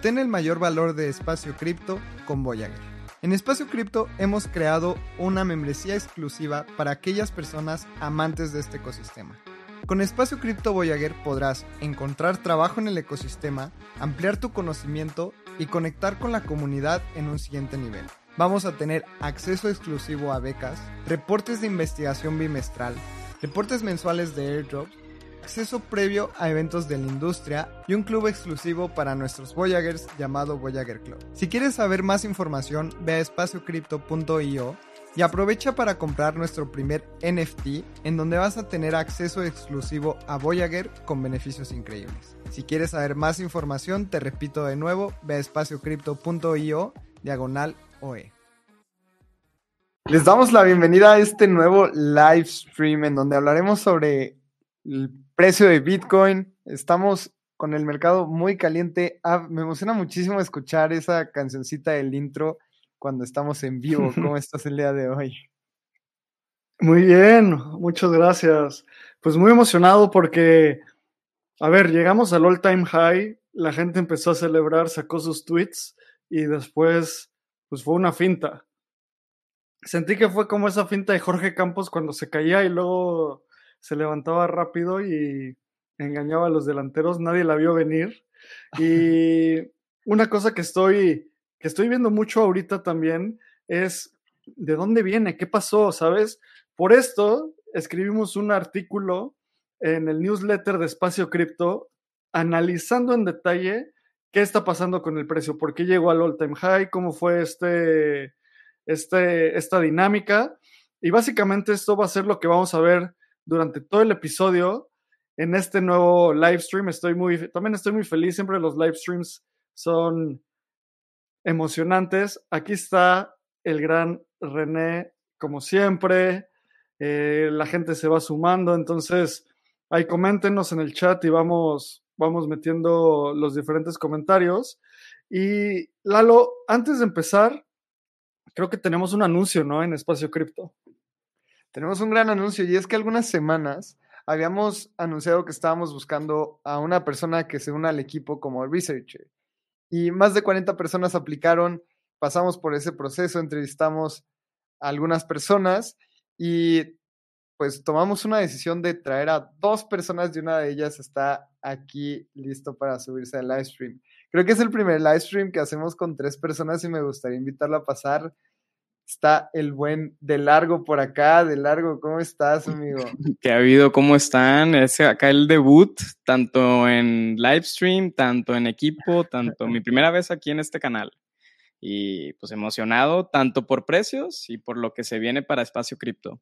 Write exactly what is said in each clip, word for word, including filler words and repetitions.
Obtén el mayor valor de Espacio Cripto con Voyager. En Espacio Cripto hemos creado una membresía exclusiva para aquellas personas amantes de este ecosistema. Con Espacio Cripto Voyager podrás encontrar trabajo en el ecosistema, ampliar tu conocimiento y conectar con la comunidad en un siguiente nivel. Vamos a tener acceso exclusivo a becas, reportes de investigación bimestral, reportes mensuales de airdrops, acceso previo a eventos de la industria y un club exclusivo para nuestros Voyagers llamado Voyager Club. Si quieres saber más información, ve a espacio cripto punto io y aprovecha para comprar nuestro primer N F T, en donde vas a tener acceso exclusivo a Voyager con beneficios increíbles. Si quieres saber más información, te repito de nuevo, ve a espacio cripto punto io diagonal O E. Les damos la bienvenida a este nuevo live stream en donde hablaremos sobre el precio de Bitcoin. Estamos con el mercado muy caliente. Ah, me emociona muchísimo escuchar esa cancioncita del intro cuando estamos en vivo. ¿Cómo estás el día de hoy? Muy bien, muchas gracias. Pues muy emocionado porque, a ver, llegamos al all time high, la gente empezó a celebrar, sacó sus tweets y después, pues fue una finta. Sentí que fue como esa finta de Jorge Campos cuando se caía y luego se levantaba rápido y engañaba a los delanteros, nadie la vio venir. Y una cosa que estoy, que estoy viendo mucho ahorita también es de dónde viene, qué pasó, ¿sabes? Por esto escribimos un artículo en el newsletter de Espacio Cripto analizando en detalle qué está pasando con el precio, por qué llegó al all time high, cómo fue este... Este, esta dinámica, y básicamente esto va a ser lo que vamos a ver durante todo el episodio en este nuevo live stream. Estoy muy, también estoy muy feliz, siempre los live streams son emocionantes. Aquí está el gran René, como siempre, eh, la gente se va sumando, entonces ahí coméntenos en el chat y vamos, vamos metiendo los diferentes comentarios. Y Lalo, antes de empezar, creo que tenemos un anuncio, ¿no? En Espacio Cripto. Tenemos un gran anuncio y es que algunas semanas habíamos anunciado que estábamos buscando a una persona que se una al equipo como researcher. Y más de cuarenta personas aplicaron, pasamos por ese proceso, entrevistamos a algunas personas y pues tomamos una decisión de traer a dos personas y una de ellas está aquí listo para subirse al live stream. Creo que es el primer live stream que hacemos con tres personas y me gustaría invitarlo a pasar. Está el buen De Largo por acá. De Largo, ¿cómo estás, amigo? ¿Qué ha habido? ¿Cómo están? Es acá el debut, tanto en live stream, tanto en equipo, tanto mi primera vez aquí en este canal. Y pues emocionado, tanto por precios y por lo que se viene para Espacio Cripto.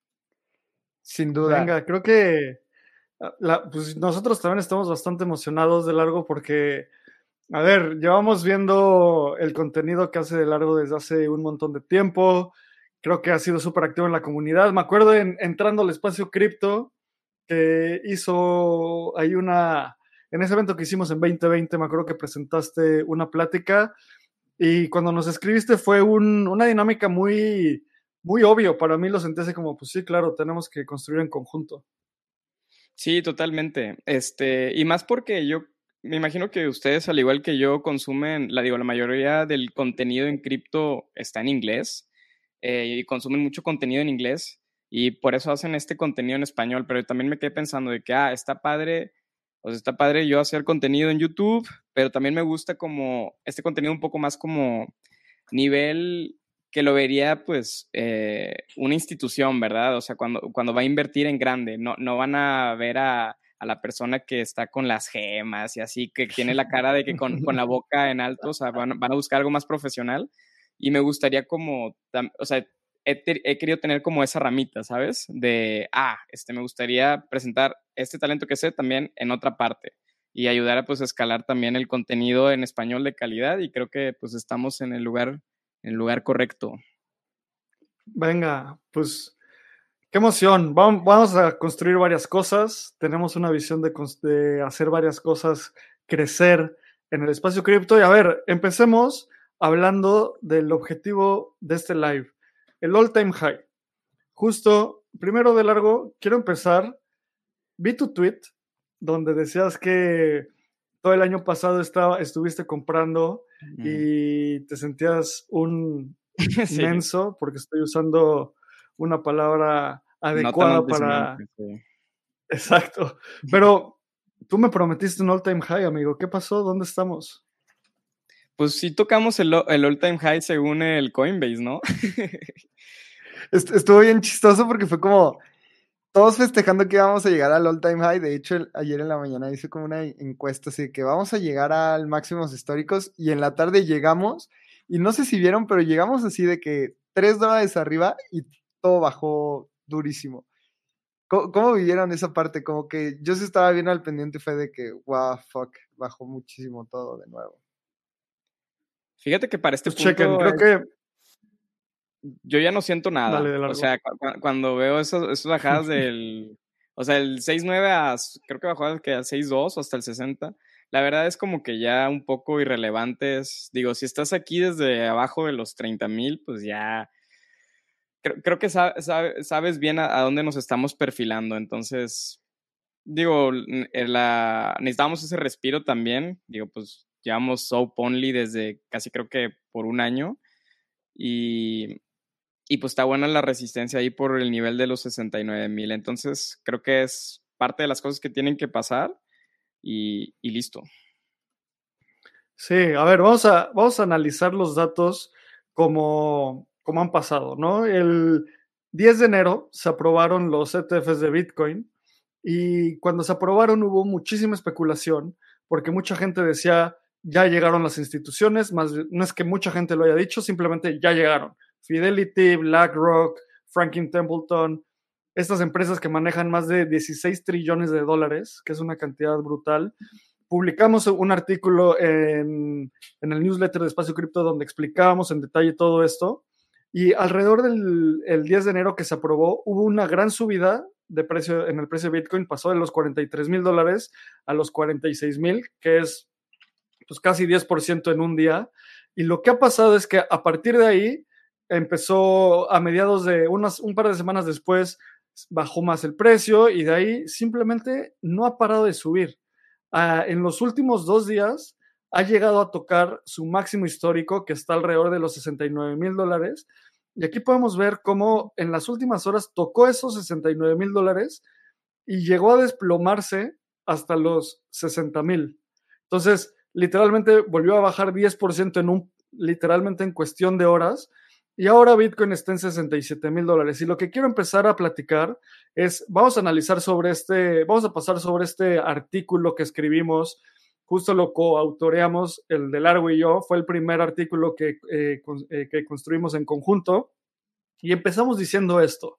Sin duda. Venga, creo que la, pues nosotros también estamos bastante emocionados, De Largo, porque, a ver, llevamos viendo el contenido que hace De Largo desde hace un montón de tiempo. Creo que ha sido súper activo en la comunidad. Me acuerdo en, entrando al Espacio Cripto, que hizo ahí una, en ese evento que hicimos en veinte veinte, me acuerdo que presentaste una plática y cuando nos escribiste fue un, una dinámica muy, muy obvio. Para mí lo sentí así como, pues sí, claro, tenemos que construir en conjunto. Sí, totalmente. Este, y más porque yo me imagino que ustedes, al igual que yo, consumen, la digo, la mayoría del contenido en cripto está en inglés eh, y consumen mucho contenido en inglés y por eso hacen este contenido en español, pero también me quedé pensando de que, ah, está padre, o sea, está padre yo hacer contenido en YouTube, pero también me gusta como este contenido un poco más como nivel que lo vería pues eh, una institución, ¿verdad? O sea, cuando, cuando va a invertir en grande, no, no van a ver a, a la persona que está con las gemas y así, que tiene la cara de que con, con la boca en alto, o sea, van, van a buscar algo más profesional y me gustaría como, o sea, he, he querido tener como esa ramita, ¿sabes? De, ah, este, me gustaría presentar este talento que sé también en otra parte y ayudar a pues escalar también el contenido en español de calidad y creo que pues estamos en el lugar en el lugar correcto. Venga, pues qué emoción. Vamos a construir varias cosas. Tenemos una visión de, de hacer varias cosas crecer en el Espacio Cripto. Y a ver, empecemos hablando del objetivo de este live, el all time high. Justo, primero, De Largo, quiero empezar. Vi tu tweet donde decías que todo el año pasado estaba, estuviste comprando Mm. y te sentías un Sí. menso, porque estoy usando una palabra No tan adecuada para... altisonante, sí. Exacto. Pero tú me prometiste un all-time high, amigo. ¿Qué pasó? ¿Dónde estamos? Pues sí tocamos el, el all-time high según el Coinbase, ¿no? Est- Estuvo bien chistoso porque fue como todos festejando que íbamos a llegar al all time high. De hecho, el- ayer en la mañana hice como una encuesta así de que vamos a llegar al máximos históricos y en la tarde llegamos y no sé si vieron, pero llegamos así de que tres dólares arriba y todo bajó durísimo. ¿Cómo, cómo vivieron esa parte? Como que yo sí estaba bien al pendiente, fue de que, wow, fuck, bajó muchísimo todo de nuevo. Fíjate que para este Pues chequen, punto creo eh, que... yo ya no siento Dale, nada. de O largo. sea, cu- cu- cuando veo esos, esas bajadas del... O sea, el seis nueve a... s- creo que bajó al que al seis dos o hasta el sesenta. La verdad es como que ya un poco irrelevantes. Digo, si estás aquí desde abajo de los treinta mil, pues ya... Creo, creo que sa- sa- sabes bien a, a dónde nos estamos perfilando. Entonces, digo, n- eh, la, necesitamos ese respiro también. Digo, pues llevamos soap only desde casi creo que por un año. Y, y pues está buena la resistencia ahí por el nivel de los sesenta y nueve mil. Entonces, creo que es parte de las cosas que tienen que pasar y, y listo. Sí, a ver, vamos a, vamos a analizar los datos como, como han pasado, ¿no? El diez de enero se aprobaron los E T Fs de Bitcoin y cuando se aprobaron hubo muchísima especulación porque mucha gente decía, ya llegaron las instituciones, más no es que mucha gente lo haya dicho, simplemente ya llegaron. Fidelity, BlackRock, Franklin Templeton, estas empresas que manejan más de dieciséis trillones de dólares, que es una cantidad brutal. Publicamos un artículo en, en el newsletter de Espacio Cripto donde explicábamos en detalle todo esto. Y alrededor del el diez de enero que se aprobó, hubo una gran subida de precio en el precio de Bitcoin, pasó de los cuarenta y tres mil dólares a los cuarenta y seis mil, que es pues casi diez por ciento en un día. Y lo que ha pasado es que a partir de ahí empezó a mediados de unas, un par de semanas después, bajó más el precio y de ahí simplemente no ha parado de subir. Uh, en los últimos dos días ha llegado a tocar su máximo histórico, que está alrededor de los sesenta y nueve mil dólares. Y aquí podemos ver cómo en las últimas horas tocó esos sesenta y nueve mil dólares y llegó a desplomarse hasta los sesenta mil. Entonces, literalmente volvió a bajar diez por ciento en un, literalmente en cuestión de horas. Y ahora Bitcoin está en sesenta y siete mil dólares. Y lo que quiero empezar a platicar es, vamos a analizar sobre este, vamos a pasar sobre este artículo que escribimos, justo lo coautoreamos, el de Largo y yo, fue el primer artículo que, eh, eh, que construimos en conjunto. Y empezamos diciendo esto.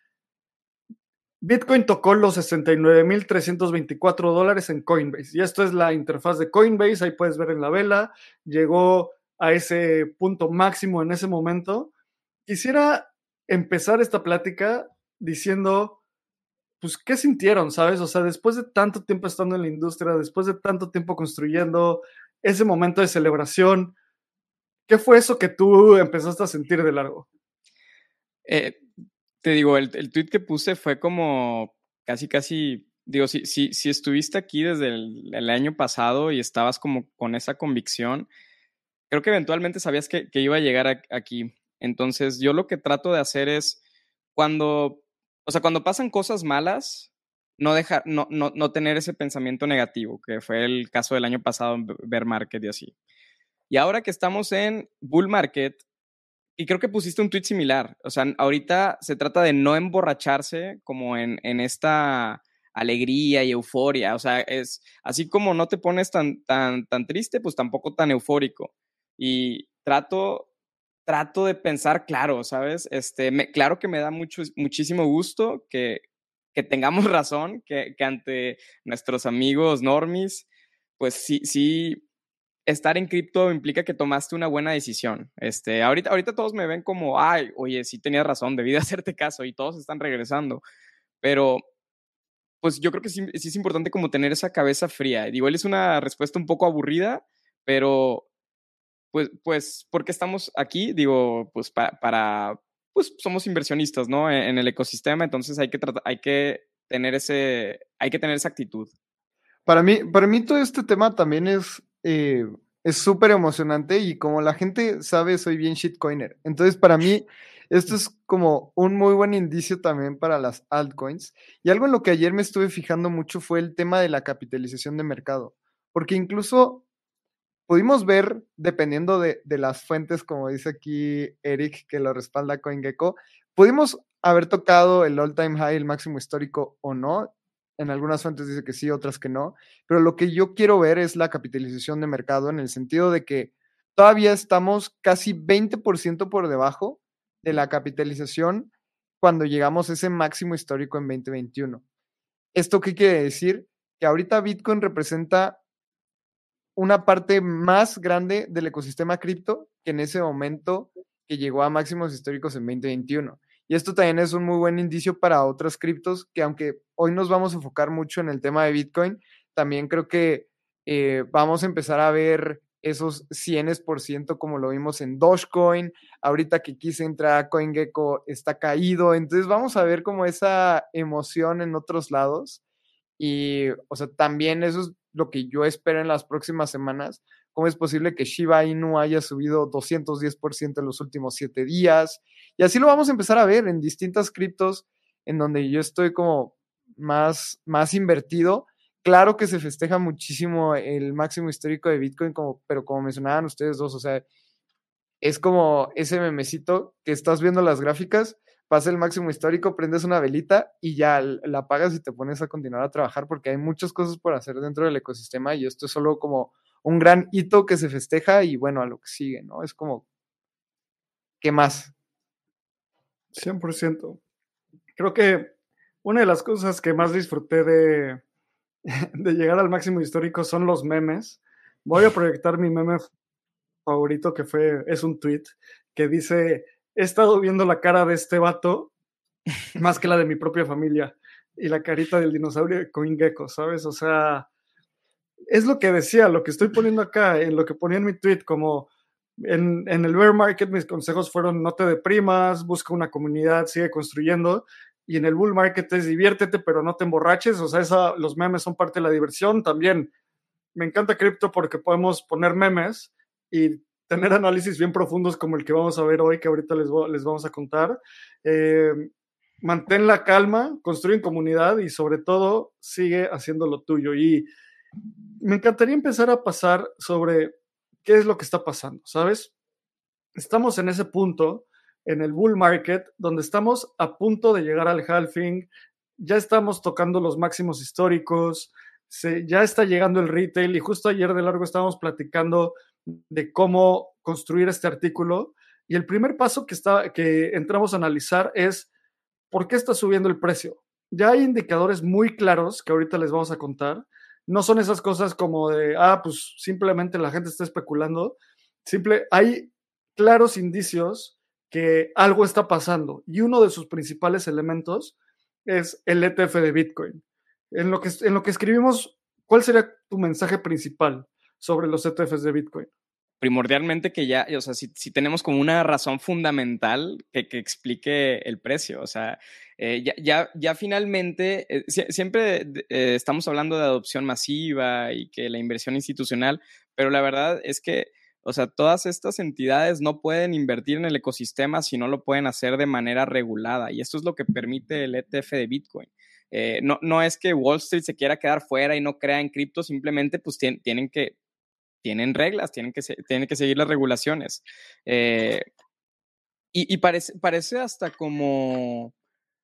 Bitcoin tocó los sesenta y nueve mil trescientos veinticuatro dólares en Coinbase. Y esto es la interfaz de Coinbase, ahí puedes ver en la vela. Llegó a ese punto máximo en ese momento. Quisiera empezar esta plática diciendo, pues, ¿qué sintieron, sabes? O sea, después de tanto tiempo estando en la industria, después de tanto tiempo construyendo ese momento de celebración, ¿qué fue eso que tú empezaste a sentir de largo? Eh, te digo, el, el tweet que puse fue como casi, casi, digo, si, si, si estuviste aquí desde el, el año pasado y estabas como con esa convicción, creo que eventualmente sabías que, que iba a llegar a, aquí. Entonces, yo lo que trato de hacer es cuando, o sea, cuando pasan cosas malas, no dejar, no, no, no tener ese pensamiento negativo, que fue el caso del año pasado en bear market y así. Y ahora que estamos en bull market, y creo que pusiste un tweet similar, o sea, ahorita se trata de no emborracharse como en, en esta alegría y euforia, o sea, es así como no te pones tan, tan, tan triste, pues tampoco tan eufórico. Y trato, trato de pensar claro, ¿sabes? Este, me, claro que me da mucho, muchísimo gusto que, que tengamos razón, que, que ante nuestros amigos normies, pues sí, sí, estar en cripto implica que tomaste una buena decisión. Este, ahorita, ahorita todos me ven como, ay, oye, sí tenías razón, debí de hacerte caso y todos están regresando. Pero, pues yo creo que sí, sí es importante como tener esa cabeza fría. Igual es una respuesta un poco aburrida, pero, pues, pues, ¿por qué estamos aquí? Digo, pues para, para pues somos inversionistas, ¿no? En, en el ecosistema, entonces hay que, tratar, hay que tener ese, hay que tener esa actitud. Para mí, para mí todo este tema también es eh, es súper emocionante y como la gente sabe, soy bien shitcoiner. Entonces, para mí, esto es como un muy buen indicio también para las altcoins. Y algo en lo que ayer me estuve fijando mucho fue el tema de la capitalización de mercado. Porque incluso pudimos ver, dependiendo de, de las fuentes, como dice aquí Eric, que lo respalda CoinGecko, pudimos haber tocado el all-time high, el máximo histórico o no. En algunas fuentes dice que sí, otras que no. Pero lo que yo quiero ver es la capitalización de mercado en el sentido de que todavía estamos casi veinte por ciento por debajo de la capitalización cuando llegamos a ese máximo histórico en veinte veintiuno. ¿Esto qué quiere decir? Que ahorita Bitcoin representa una parte más grande del ecosistema cripto que en ese momento que llegó a máximos históricos en veinte veintiuno. Y esto también es un muy buen indicio para otras criptos que aunque hoy nos vamos a enfocar mucho en el tema de Bitcoin, también creo que eh, vamos a empezar a ver esos cien por ciento como lo vimos en Dogecoin. Ahorita que quise entrar a CoinGecko está caído. Entonces vamos a ver como esa emoción en otros lados. Y, o sea, también eso es lo que yo espero en las próximas semanas. ¿Cómo es posible que Shiba Inu haya subido doscientos diez por ciento en los últimos siete días? Y así lo vamos a empezar a ver en distintas criptos en donde yo estoy como más, más invertido. Claro que se festeja muchísimo el máximo histórico de Bitcoin, como, pero como mencionaban ustedes dos, o sea, es como ese memecito que estás viendo las gráficas, pasa el máximo histórico, prendes una velita y ya la apagas y te pones a continuar a trabajar porque hay muchas cosas por hacer dentro del ecosistema y esto es solo como un gran hito que se festeja y bueno, a lo que sigue, ¿no? Es como, ¿qué más? cien por ciento. Creo que una de las cosas que más disfruté de, de llegar al máximo histórico son los memes. Voy a proyectar mi meme favorito que fue, es un tweet que dice, he estado viendo la cara de este vato más que la de mi propia familia y la carita del dinosaurio de CoinGecko, ¿sabes? O sea, es lo que decía, lo que estoy poniendo acá, en lo que ponía en mi tweet, como en, en el bear market mis consejos fueron no te deprimas, busca una comunidad, sigue construyendo, y en el bull market es diviértete, pero no te emborraches, o sea, esa, los memes son parte de la diversión. También me encanta cripto porque podemos poner memes y tener análisis bien profundos como el que vamos a ver hoy, que ahorita les, les vamos a contar. Eh, mantén la calma, construye comunidad y sobre todo sigue haciendo lo tuyo. Y me encantaría empezar a pasar sobre qué es lo que está pasando, ¿sabes? Estamos en ese punto, en el bull market, donde estamos a punto de llegar al halving, ya estamos tocando los máximos históricos, se, ya está llegando el retail y justo ayer de largo estábamos platicando de cómo construir este artículo y el primer paso que, está, que entramos a analizar es ¿por qué está subiendo el precio? Ya hay indicadores muy claros que ahorita les vamos a contar. No son esas cosas como de, ah, pues simplemente la gente está especulando. Simple, hay claros indicios que algo está pasando y uno de sus principales elementos es el E T F de Bitcoin. En lo que, en lo que escribimos, ¿cuál sería tu mensaje principal sobre los E T Fs de Bitcoin? Primordialmente que ya, o sea, si, si tenemos como una razón fundamental que, que explique el precio, o sea, eh, ya, ya, ya finalmente, eh, si, siempre eh, estamos hablando de adopción masiva y que la inversión institucional, pero la verdad es que, o sea, todas estas entidades no pueden invertir en el ecosistema si no lo pueden hacer de manera regulada y esto es lo que permite el E T F de Bitcoin. Eh, no, no es que Wall Street se quiera quedar fuera y no crea en cripto, simplemente pues tien, tienen que tienen reglas, tienen que, tienen que seguir las regulaciones. Eh, y y parece, parece hasta como,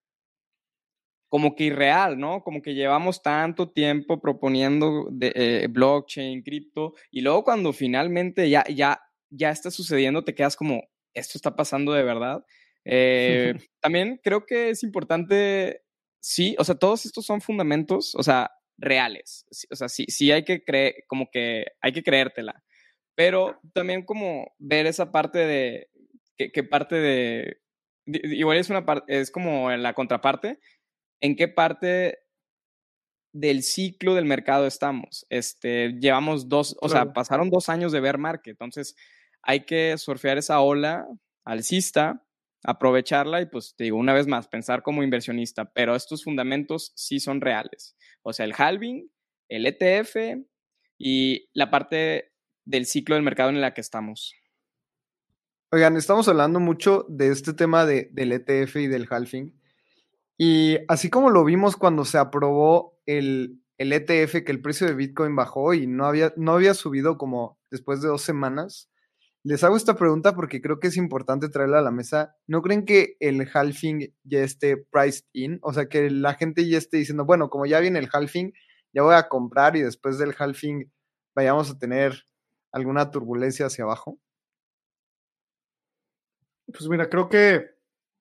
como que irreal, ¿no? Como que llevamos tanto tiempo proponiendo de, eh, blockchain, cripto, y luego cuando finalmente ya, ya, ya está sucediendo, te quedas como, ¿esto está pasando de verdad? Eh, también creo que es importante, sí, o sea, todos estos son fundamentos, o sea, reales. O sea, sí, sí hay que creer, como que hay que creértela. Pero también como ver esa parte de, que, que parte de, de, igual es una parte, es como en la contraparte, en qué parte del ciclo del mercado estamos. Este, llevamos dos, o Claro. sea, pasaron dos años de bear market, entonces hay que surfear esa ola alcista, aprovecharla y pues te digo una vez más, pensar como inversionista, pero estos fundamentos sí son reales. O sea, el halving el E T F y la parte del ciclo del mercado en la que estamos. Oigan, estamos hablando mucho de este tema de, del E T F y del halving. Y así como lo vimos cuando se aprobó el, el E T F, que el precio de Bitcoin bajó y no había, no había subido como después de dos semanas, les hago esta pregunta porque creo que es importante traerla a la mesa. ¿No creen que el halving ya esté priced in? O sea, que la gente ya esté diciendo, bueno, como ya viene el halving, ya voy a comprar y después del halving vayamos a tener alguna turbulencia hacia abajo. Pues mira, creo que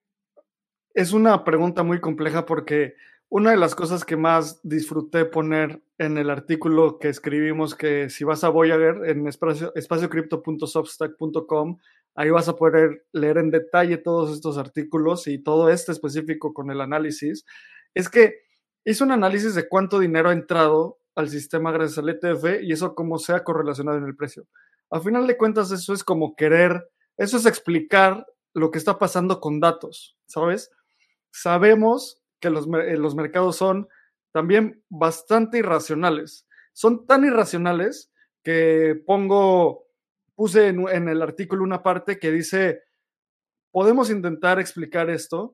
es una pregunta muy compleja porque una de las cosas que más disfruté poner en el artículo que escribimos, que si vas a Voyager en espacio, espaciocrypto punto substack punto com, ahí vas a poder leer en detalle todos estos artículos y todo este específico con el análisis, es que hice un análisis de cuánto dinero ha entrado al sistema gracias al E T F y eso cómo se ha correlacionado en el precio. Al final de cuentas, eso es como querer, eso es explicar lo que está pasando con datos, ¿sabes? Sabemos que los, los mercados son también bastante irracionales. Son tan irracionales que pongo, puse en, en el artículo una parte que dice, podemos intentar explicar esto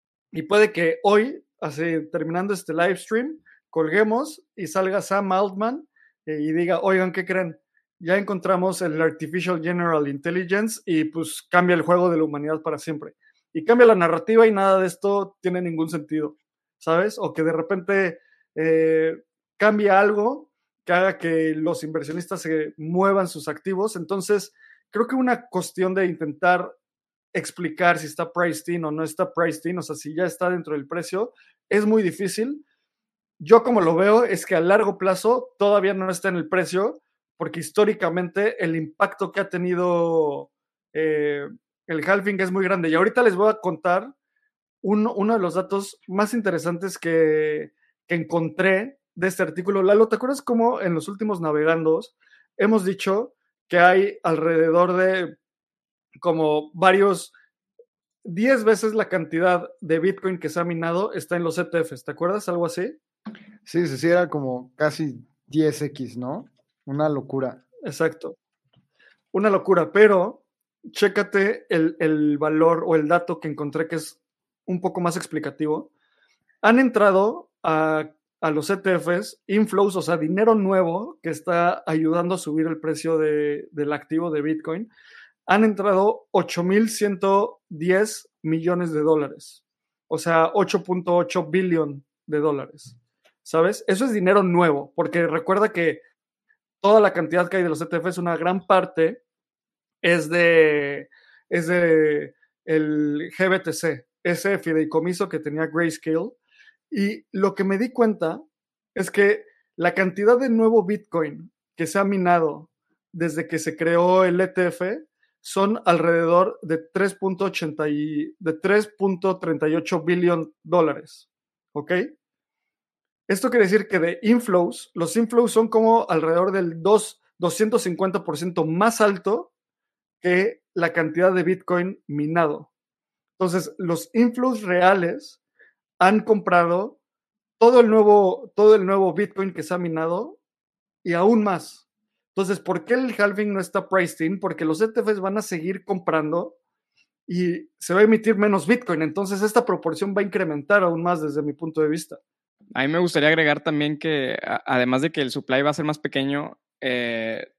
y puede que hoy, así, terminando este live stream, colguemos y salga Sam Altman eh, y diga, oigan, ¿qué creen? Ya encontramos el Artificial General Intelligence y pues cambia el juego de la humanidad para siempre. Y cambia la narrativa y nada de esto tiene ningún sentido, ¿sabes? O que de repente eh, cambia algo que haga que los inversionistas se muevan sus activos. Entonces, creo que una cuestión de intentar explicar si está priced in o no está priced in, o sea, si ya está dentro del precio, es muy difícil. Yo como lo veo es que a largo plazo todavía no está en el precio, porque históricamente el impacto que ha tenido eh, el halving es muy grande. Y ahorita les voy a contar un, uno de los datos más interesantes que, que encontré de este artículo. Lalo, ¿te acuerdas cómo en los últimos navegandos hemos dicho que hay alrededor de como varios, diez veces la cantidad de Bitcoin que se ha minado está en los E T Fs? ¿Te acuerdas? Algo así. Sí, sí, sí, era como casi diez equis, ¿no? Una locura. Exacto. Una locura, pero chécate el, el valor o el dato que encontré que es un poco más explicativo. Han entrado a, a los E T Fs inflows, o sea, dinero nuevo que está ayudando a subir el precio de, del activo de Bitcoin. Han entrado ocho mil ciento diez millones de dólares, o sea, ocho punto ocho billón de dólares, ¿sabes? Eso es dinero nuevo, porque recuerda que toda la cantidad que hay de los E T Fs, una gran parte es de, es de el G B T C, ese fideicomiso que tenía Grayscale, y lo que me di cuenta es que la cantidad de nuevo Bitcoin que se ha minado desde que se creó el E T F son alrededor de tres punto ochenta y de tres punto treinta y ocho billón dólares, ¿ok? Esto quiere decir que de inflows, los inflows son como alrededor del dos, doscientos cincuenta por ciento más alto que la cantidad de Bitcoin minado. Entonces, los inflows reales han comprado todo el nuevo, todo el nuevo Bitcoin que se ha minado y aún más. Entonces, ¿por qué el halving no está priced in? Porque los E T Fs van a seguir comprando y se va a emitir menos Bitcoin. Entonces, esta proporción va a incrementar aún más desde mi punto de vista. A mí me gustaría agregar también que, a, además de que el supply va a ser más pequeño, eh,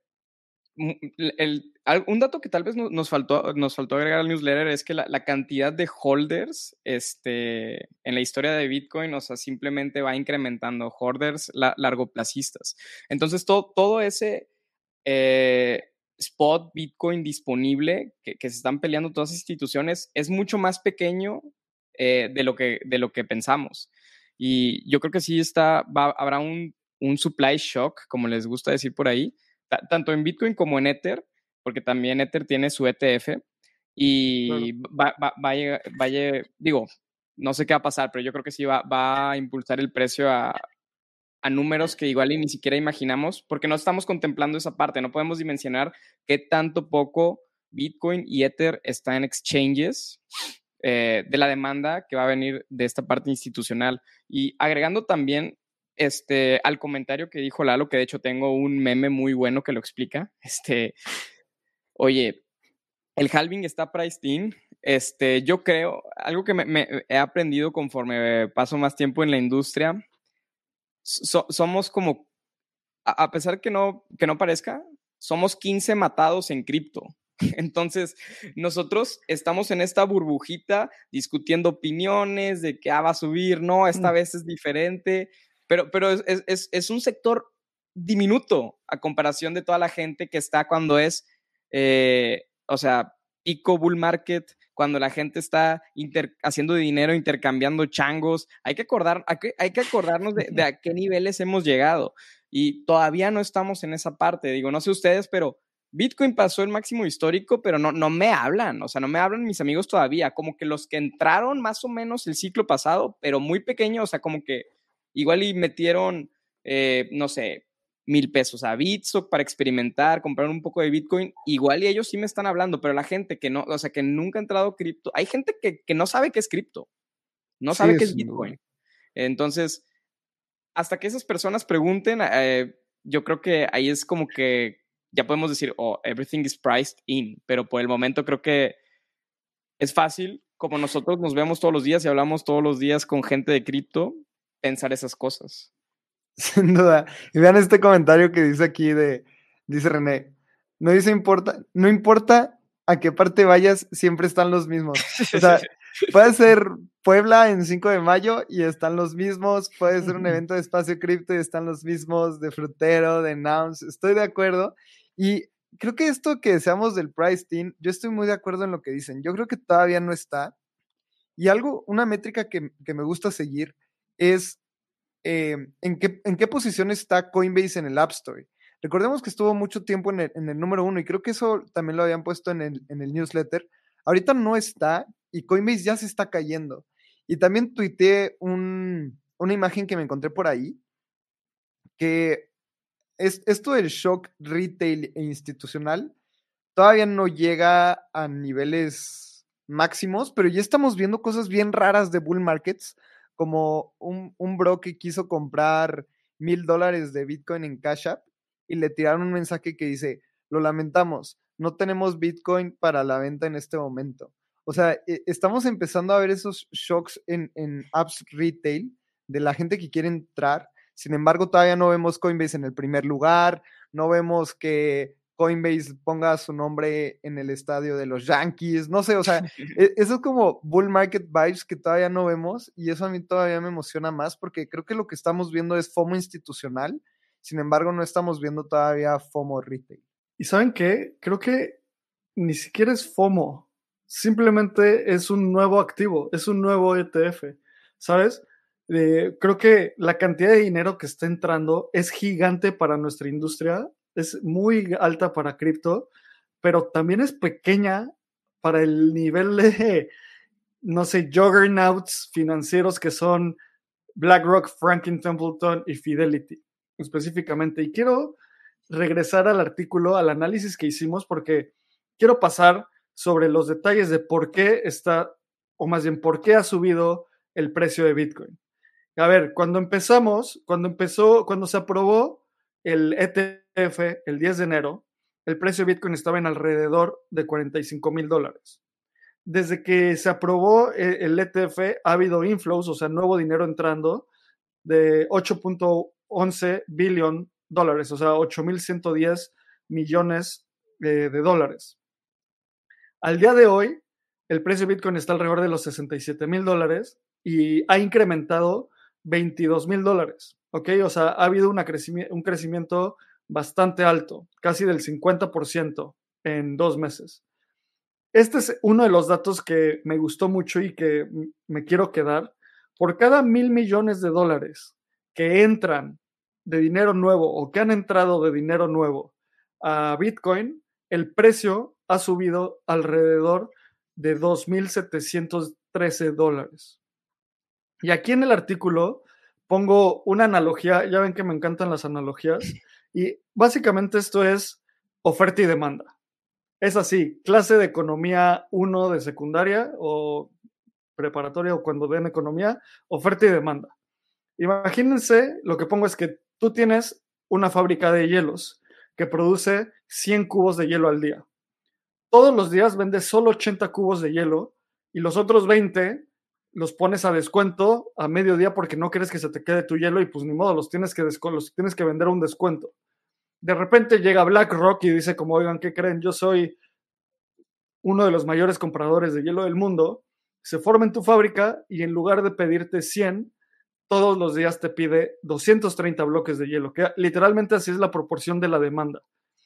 el, el, un dato que tal vez nos faltó, nos faltó agregar al newsletter es que la, la cantidad de holders este, en la historia de Bitcoin, o sea, simplemente va incrementando, holders la, largoplacistas. Entonces, todo, todo ese eh, spot Bitcoin disponible que, que se están peleando todas las instituciones es mucho más pequeño eh, de, lo que, de lo que pensamos. Y yo creo que sí está, va, habrá un, un supply shock, como les gusta decir por ahí, tanto en Bitcoin como en Ether, porque también Ether tiene su E T F y claro. va, va, va, a, va a, digo, no sé qué va a pasar, pero yo creo que sí va, va a impulsar el precio a, a números que igual ni siquiera imaginamos, porque no estamos contemplando esa parte, no podemos dimensionar qué tanto poco Bitcoin y Ether está en exchanges eh, de la demanda que va a venir de esta parte institucional. Y agregando también este, al comentario que dijo Lalo, que de hecho tengo un meme muy bueno que lo explica. Este, oye, el halving está priced in. Este, yo creo, algo que me, me he aprendido conforme paso más tiempo en la industria, so, somos como, a, a pesar que no, que no parezca, somos quince matados en cripto. Entonces, nosotros estamos en esta burbujita discutiendo opiniones de que ah, va a subir, no, esta vez es diferente, pero, pero es, es, es un sector diminuto a comparación de toda la gente que está cuando es, eh, o sea, pico bull market, cuando la gente está inter, haciendo dinero, intercambiando changos. Hay que, acordar, hay que, hay que acordarnos de, de a qué niveles hemos llegado y todavía no estamos en esa parte. Digo, no sé ustedes, pero Bitcoin pasó el máximo histórico, pero no, no me hablan, o sea, no me hablan mis amigos todavía, como que los que entraron más o menos el ciclo pasado, pero muy pequeño, o sea, como que igual y metieron, eh, no sé, mil pesos a Bitstock para experimentar, comprar un poco de Bitcoin, igual y ellos sí me están hablando, pero la gente que no, o sea, que nunca ha entrado cripto, hay gente que, que no sabe qué es cripto, no sabe sí, qué es Bitcoin. Duda. Entonces, hasta que esas personas pregunten, eh, yo creo que ahí es como que ya podemos decir, oh, everything is priced in, pero por el momento creo que es fácil, como nosotros nos vemos todos los días y hablamos todos los días con gente de cripto, pensar esas cosas. Sin duda. Y vean este comentario que dice aquí de, dice René, no dice importa, no importa a qué parte vayas, siempre están los mismos. O sea, puede ser Puebla en cinco de mayo y están los mismos, puede ser un evento de Espacio Cripto y están los mismos, de Frutero, de Nouns, estoy de acuerdo. Y creo que esto que deseamos del Price Team, yo estoy muy de acuerdo en lo que dicen, yo creo que todavía no está. Y algo, una métrica que, que me gusta seguir es eh, ¿en, qué, en qué posición está Coinbase en el App Store. Recordemos que estuvo mucho tiempo en el, en el número uno y creo que eso también lo habían puesto en el, en el newsletter. Ahorita no está y Coinbase ya se está cayendo. Y también tuiteé un, una imagen que me encontré por ahí, que es, esto del shock retail e institucional todavía no llega a niveles máximos, pero ya estamos viendo cosas bien raras de bull markets, como un, un bro que quiso comprar mil dólares de Bitcoin en Cash App y le tiraron un mensaje que dice, lo lamentamos, no tenemos Bitcoin para la venta en este momento. O sea, estamos empezando a ver esos shocks en, en apps retail de la gente que quiere entrar. Sin embargo, todavía no vemos Coinbase en el primer lugar, no vemos que Coinbase ponga su nombre en el estadio de los Yankees, no sé, o sea, eso es como bull market vibes que todavía no vemos y eso a mí todavía me emociona más porque creo que lo que estamos viendo es FOMO institucional, sin embargo no estamos viendo todavía FOMO retail. ¿Y saben qué? Creo que ni siquiera es FOMO, simplemente es un nuevo activo, es un nuevo E T F, ¿sabes? Eh, creo que la cantidad de dinero que está entrando es gigante para nuestra industria, es muy alta para cripto, pero también es pequeña para el nivel de, no sé, juggernauts financieros que son BlackRock, Franklin Templeton y Fidelity, específicamente. Y quiero regresar al artículo, al análisis que hicimos, porque quiero pasar sobre los detalles de por qué está, o más bien, por qué ha subido el precio de Bitcoin. A ver, cuando empezamos, cuando empezó, cuando se aprobó el E T F el diez de enero, el precio de Bitcoin estaba en alrededor de cuarenta y cinco mil dólares. Desde que se aprobó el E T F ha habido inflows, o sea, nuevo dinero entrando de ocho punto once billón dólares, o sea, ocho mil ciento diez millones de, de dólares. Al día de hoy, el precio de Bitcoin está alrededor de los sesenta y siete mil dólares y ha incrementado veintidós mil dólares, ¿ok? O sea, ha habido una crecimi- un crecimiento bastante alto, casi del cincuenta por ciento en dos meses. Este es uno de los datos que me gustó mucho y que me quiero quedar. Por cada mil millones de dólares que entran de dinero nuevo o que han entrado de dinero nuevo a Bitcoin, el precio ha subido alrededor de dos mil setecientos trece dólares. Y aquí en el artículo pongo una analogía, ya ven que me encantan las analogías, y básicamente esto es oferta y demanda. Es así, clase de economía uno de secundaria o preparatoria o cuando ven economía, oferta y demanda. Imagínense, lo que pongo es que tú tienes una fábrica de hielos que produce cien cubos de hielo al día. Todos los días vendes solo ochenta cubos de hielo y los otros veinte los pones a descuento a mediodía porque no quieres que se te quede tu hielo y pues ni modo, los tienes que, desco- los tienes que vender a un descuento. De repente llega BlackRock y dice como, oigan, ¿qué creen? Yo soy uno de los mayores compradores de hielo del mundo. Se forma en tu fábrica y en lugar de pedirte cien, todos los días te pide doscientos treinta bloques de hielo, que literalmente así es la proporción de la demanda.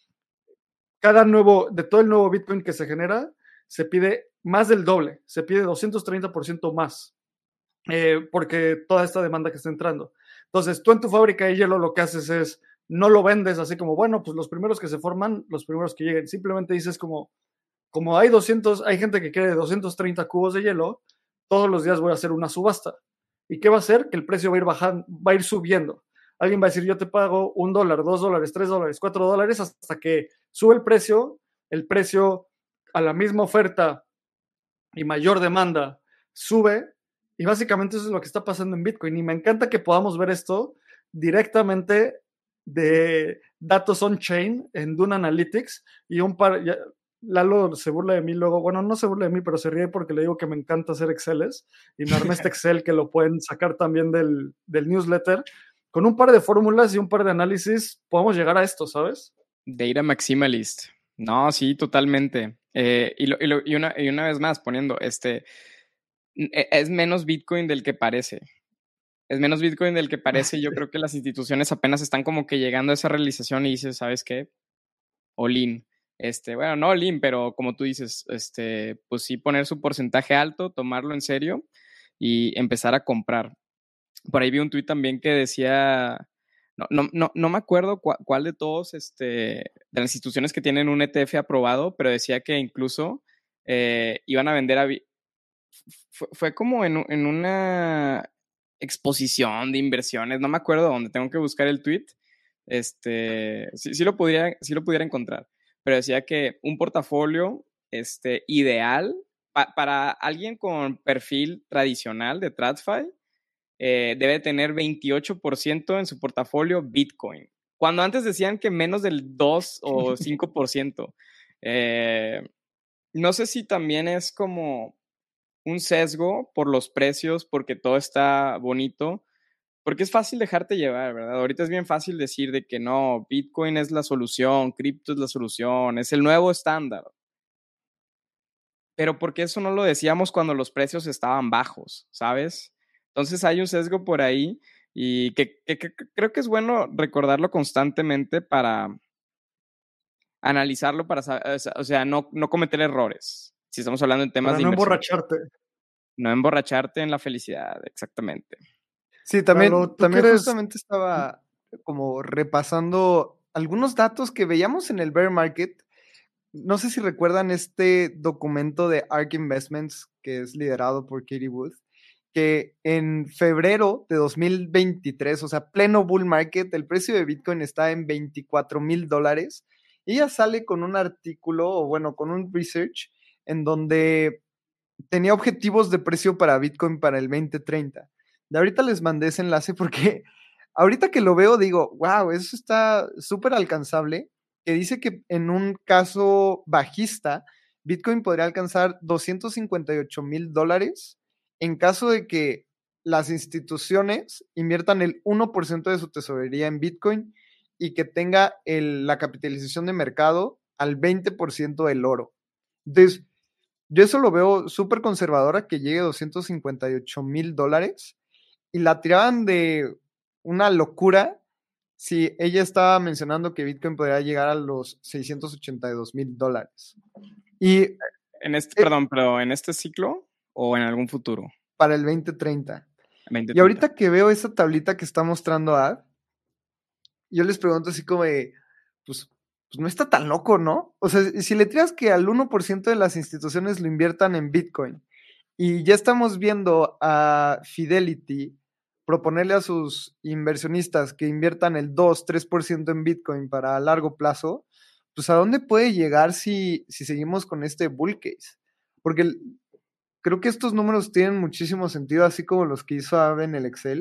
Cada nuevo, de todo el nuevo Bitcoin que se genera, se pide más del doble, se pide doscientos treinta por ciento más, eh, porque toda esta demanda que está entrando. Entonces, tú en tu fábrica de hielo lo que haces es, no lo vendes así como, bueno, pues los primeros que se forman, los primeros que lleguen. Simplemente dices como, como hay doscientos, hay gente que quiere doscientos treinta cubos de hielo, todos los días voy a hacer una subasta. ¿Y qué va a hacer? Que el precio va a ir bajando, va a ir subiendo. Alguien va a decir, yo te pago un dólar, dos dólares, tres dólares, cuatro dólares, hasta que sube el precio, el precio a la misma oferta y mayor demanda sube, y básicamente eso es lo que está pasando en Bitcoin. Y me encanta que podamos ver esto directamente de datos on-chain en Dune Analytics y un par... Ya, Lalo se burla de mí luego, bueno, no se burla de mí, pero se ríe porque le digo que me encanta hacer Exceles y me armé este Excel que lo pueden sacar también del, del newsletter. Con un par de fórmulas y un par de análisis podemos llegar a esto, ¿sabes? Data maximalist. No, sí, totalmente. Eh, y, lo, y, lo, y, una, y una vez más, poniendo, este, es menos Bitcoin del que parece. Es menos Bitcoin del que parece. Yo creo que las instituciones apenas están como que llegando a esa realización y dices, ¿sabes qué? All in. Este, bueno, no all in, pero como tú dices, este, pues sí poner su porcentaje alto, tomarlo en serio y empezar a comprar. Por ahí vi un tuit también que decía, no, no, no, no me acuerdo cu cuál de todos, este, de las instituciones que tienen un E T F aprobado, pero decía que incluso eh, iban a vender a... Fue, fue como en, en una exposición de inversiones, no me acuerdo dónde, tengo que buscar el tweet. Este, sí, sí, lo pudiera, sí lo pudiera encontrar, pero decía que un portafolio este, ideal pa, para alguien con perfil tradicional de TradFi eh, debe tener veintiocho por ciento en su portafolio Bitcoin, cuando antes decían que menos del dos o cinco por ciento. Eh, no sé si también es como un sesgo por los precios, porque todo está bonito, porque es fácil dejarte llevar, ¿verdad? Ahorita es bien fácil decir de que no, Bitcoin es la solución, cripto es la solución, es el nuevo estándar. Pero ¿por qué eso no lo decíamos cuando los precios estaban bajos, ¿sabes? Entonces hay un sesgo por ahí y que, que, que creo que es bueno recordarlo constantemente para analizarlo, para saber, o sea, no, no cometer errores. Si estamos hablando en temas para de no inversión. emborracharte. No emborracharte en la felicidad, exactamente. Sí, también, Lalo, ¿tú también quieres? justamente estaba como repasando algunos datos que veíamos en el bear market. No sé si recuerdan este documento de ARK Investments que es liderado por Katie Wood, que en febrero de dos mil veintitrés, o sea, pleno bull market, el precio de Bitcoin está en veinticuatro mil dólares. Y ella sale con un artículo, o bueno, con un research en donde tenía objetivos de precio para Bitcoin para el veinte treinta. De ahorita les mandé ese enlace porque ahorita que lo veo digo, wow, eso está súper alcanzable, que dice que en un caso bajista, Bitcoin podría alcanzar doscientos cincuenta y ocho mil dólares en caso de que las instituciones inviertan el uno por ciento de su tesorería en Bitcoin y que tenga el, la capitalización de mercado al veinte por ciento del oro. Entonces, yo eso lo veo súper conservadora, que llegue a doscientos cincuenta y ocho mil dólares y la tiraban de una locura si ella estaba mencionando que Bitcoin podría llegar a los seiscientos ochenta y dos mil dólares. Y en este, eh, perdón, pero ¿en este ciclo o en algún futuro? Para el veinte treinta. veinte Y ahorita que veo esa tablita que está mostrando Ad, yo les pregunto así como de, pues, pues no está tan loco, ¿no? O sea, si le tiras que al uno por ciento de las instituciones lo inviertan en Bitcoin, y ya estamos viendo a Fidelity proponerle a sus inversionistas que inviertan el dos, tres por ciento en Bitcoin para largo plazo, pues ¿a dónde puede llegar si, si seguimos con este bull case? Porque el, creo que estos números tienen muchísimo sentido, así como los que hizo Aave en el Excel.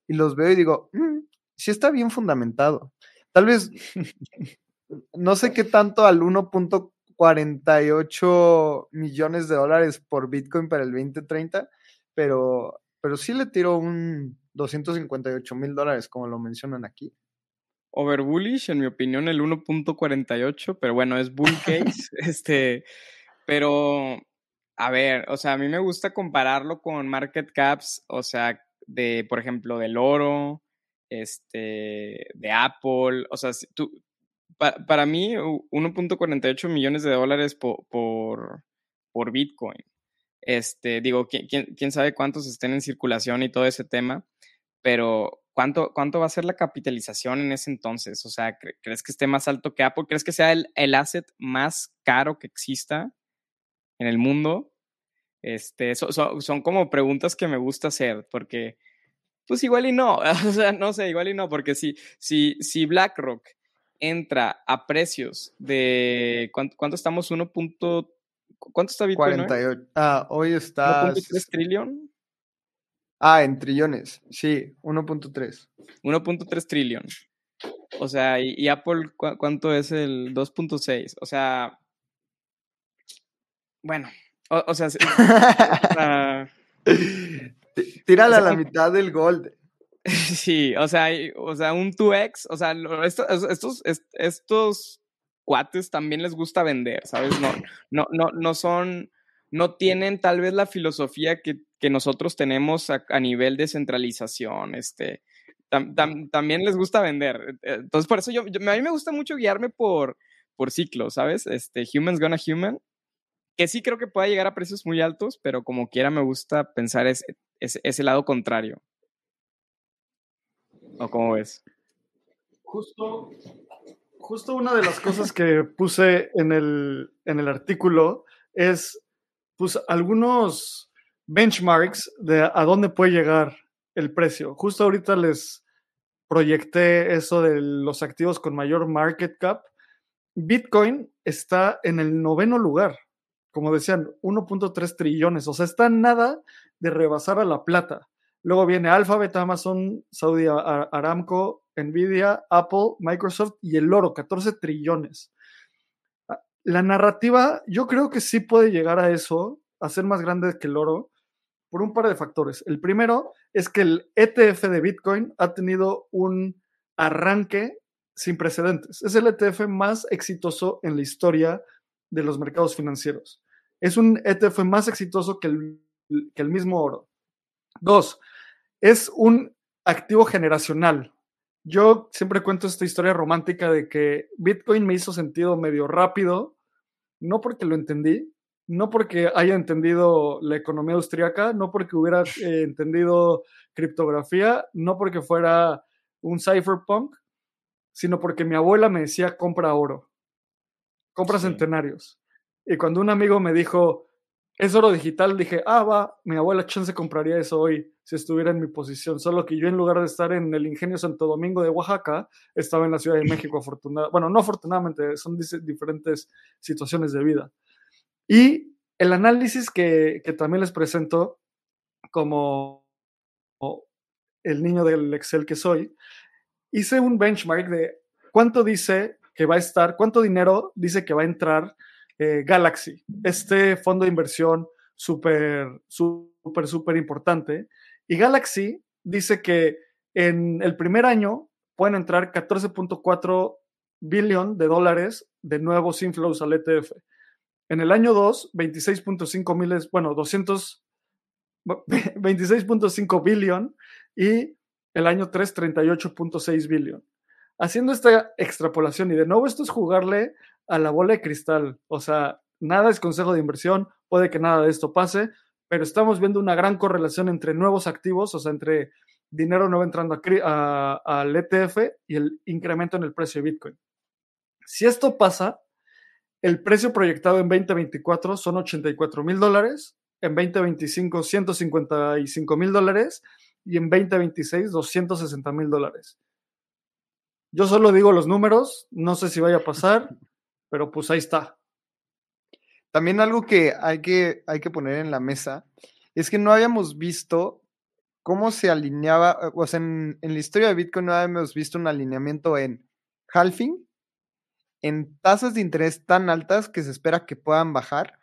y los veo y digo, mm, sí está bien fundamentado. Tal vez, no sé qué tanto al uno punto cuarenta y ocho millones de dólares por Bitcoin para el veinte treinta, pero, pero sí le tiro un doscientos cincuenta y ocho mil dólares, como lo mencionan aquí. Over bullish, en mi opinión, el uno punto cuarenta y ocho, pero bueno, es bull case. este, pero, a ver, o sea, a mí me gusta compararlo con market caps, o sea, de, por ejemplo, del oro, este, de Apple, o sea, si tú, pa, para mí, uno punto cuarenta y ocho millones de dólares por, por, por Bitcoin. Este, digo, ¿quién, quién, quién sabe cuántos estén en circulación y todo ese tema, pero ¿cuánto, cuánto va a ser la capitalización en ese entonces? O sea, ¿cre- ¿crees que esté más alto que Apple? ¿Crees que sea el, el asset más caro que exista en el mundo? Este, so- so- son como preguntas que me gusta hacer, porque, pues igual y no, o sea, no sé, igual y no, porque si, si, si BlackRock entra a precios de, ¿cuánto, cuánto estamos? uno. ¿Cuánto está Bitcoin hoy? cuarenta y ocho. Ah, hoy ¿uno está. punto tres trillón? Ah, en trillones. Sí, uno punto tres. uno punto tres trillón. O sea, y, y Apple, ¿cu- ¿cuánto es el dos punto seis? O sea, bueno, o, o sea, se- o sea, o Tírala a sea, la un- mitad del gold. sí, o sea, y- o sea, un dos x, o sea, lo- esto- es- estos, est- estos cuates también les gusta vender, ¿sabes? No, no, no, no son, no tienen tal vez la filosofía que, que nosotros tenemos a, a nivel de centralización, este, tam- tam- también les gusta vender. Entonces, por eso yo, yo- a mí me gusta mucho guiarme por, por ciclos, ¿sabes? Este, humans gonna human, que sí creo que pueda llegar a precios muy altos, pero como quiera me gusta pensar ese, ese, ese lado contrario, ¿o cómo ves? Justo, justo una de las cosas que puse en el, en el artículo es pues, algunos benchmarks de a dónde puede llegar el precio. Justo ahorita les proyecté eso de los activos con mayor market cap. Bitcoin está en el noveno lugar, como decían, uno punto tres trillones, o sea, está nada de rebasar a la plata. Luego viene Alphabet, Amazon, Saudi Aramco, Nvidia, Apple, Microsoft y el oro, catorce trillones. La narrativa, yo creo que sí puede llegar a eso, a ser más grande que el oro, por un par de factores. El primero es que el E T F de Bitcoin ha tenido un arranque sin precedentes. Es el E T F más exitoso en la historia de los mercados financieros. Es un E T F más exitoso que el, que el mismo oro. Dos, es un activo generacional. Yo siempre cuento esta historia romántica de que Bitcoin me hizo sentido medio rápido, no porque lo entendí, no porque haya entendido la economía austríaca, no porque hubiera eh, entendido criptografía, no porque fuera un cypherpunk, sino porque mi abuela me decía compra oro, compra Sí. centenarios. Y cuando un amigo me dijo, es oro digital, dije, ah, va, mi abuela chance compraría eso hoy si estuviera en mi posición. Solo que yo, en lugar de estar en el Ingenio Santo Domingo de Oaxaca, estaba en la Ciudad de México, afortunadamente. Bueno, no afortunadamente, son diferentes situaciones de vida. Y el análisis que, que también les presento, como el niño del Excel que soy, hice un benchmark de cuánto dice que va a estar, cuánto dinero dice que va a entrar eh, Galaxy, este fondo de inversión súper, súper, súper importante. Y Galaxy dice que en el primer año pueden entrar catorce punto cuatro billón de dólares de nuevos inflows al E T F. En el año dos, veintiséis punto cinco miles, bueno, doscientos, veintiséis punto cinco billón y el año tres, treinta y ocho punto seis billón. Haciendo esta extrapolación, y de nuevo esto es jugarle a la bola de cristal, o sea, nada es consejo de inversión, puede que nada de esto pase, pero estamos viendo una gran correlación entre nuevos activos, o sea, entre dinero nuevo entrando al E T F y el incremento en el precio de Bitcoin. Si esto pasa, el precio proyectado en veinte veinticuatro son ochenta y cuatro mil dólares, en veinte veinticinco ciento cincuenta y cinco mil dólares y en veinte veintiséis doscientos sesenta mil dólares. Yo solo digo los números, no sé si vaya a pasar, pero pues ahí está. También algo que hay que, hay que poner en la mesa es que no habíamos visto cómo se alineaba, o sea, en, en la historia de Bitcoin no hemos visto un alineamiento en halving, en tasas de interés tan altas que se espera que puedan bajar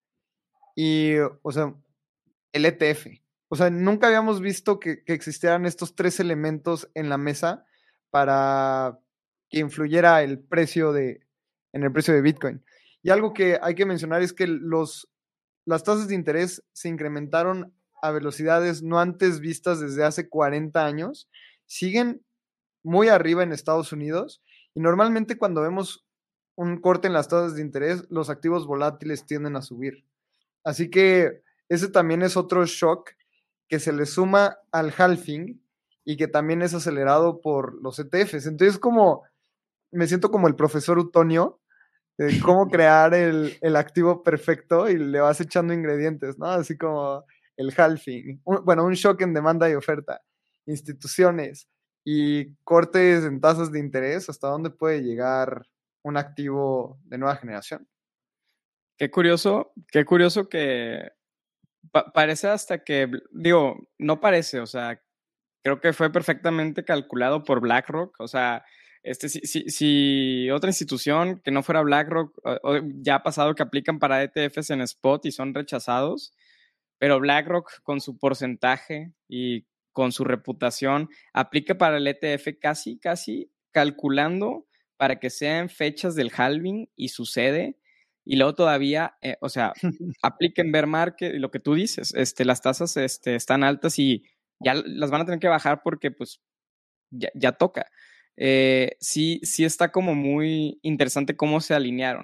y, o sea, el E T F. O sea, nunca habíamos visto que, que existieran estos tres elementos en la mesa para que influyera el precio de, en el precio de Bitcoin. Y algo que hay que mencionar es que los, las tasas de interés se incrementaron a velocidades no antes vistas desde hace cuarenta años, siguen muy arriba en Estados Unidos y normalmente cuando vemos un corte en las tasas de interés, los activos volátiles tienden a subir. Así que ese también es otro shock que se le suma al halving y que también es acelerado por los E T Fs. Entonces, como me siento como el profesor Utonio, de cómo crear el, el activo perfecto y le vas echando ingredientes, ¿no? Así como el halving, un, bueno, un shock en demanda y oferta, instituciones y cortes en tasas de interés, ¿hasta dónde puede llegar un activo de nueva generación? Qué curioso, qué curioso que pa- parece hasta que, digo, no parece, o sea, creo que fue perfectamente calculado por BlackRock, o sea, este, si, si, si otra institución que no fuera BlackRock, o, o ya ha pasado que aplican para E T Fs en spot y son rechazados, pero BlackRock con su porcentaje y con su reputación aplica para el E T F casi, casi calculando para que sean fechas del halving y sucede, y luego todavía, eh, o sea, aplica en bear market y lo que tú dices, este, las tasas este, están altas y ya las van a tener que bajar porque pues ya, ya toca. Eh, sí, sí está como muy interesante cómo se alinearon.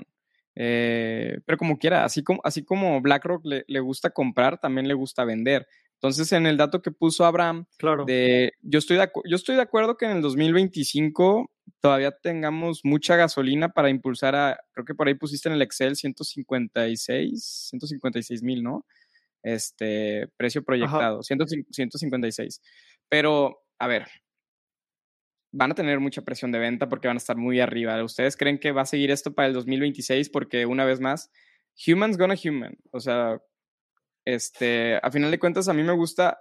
Eh, pero como quiera, así como, así como BlackRock le, le gusta comprar, también le gusta vender. Entonces, en el dato que puso Abraham, Claro. de, yo, estoy de, yo estoy de acuerdo que en el dos mil veinticinco todavía tengamos mucha gasolina para impulsar a, creo que por ahí pusiste en el Excel ciento cincuenta y seis mil, ¿no? Este precio proyectado, ciento cincuenta y seis. Pero, a ver, van a tener mucha presión de venta porque van a estar muy arriba. ¿Ustedes creen que va a seguir esto para el dos mil veintiséis? Porque una vez más, humans gonna human. O sea, este, a final de cuentas, a mí me gusta,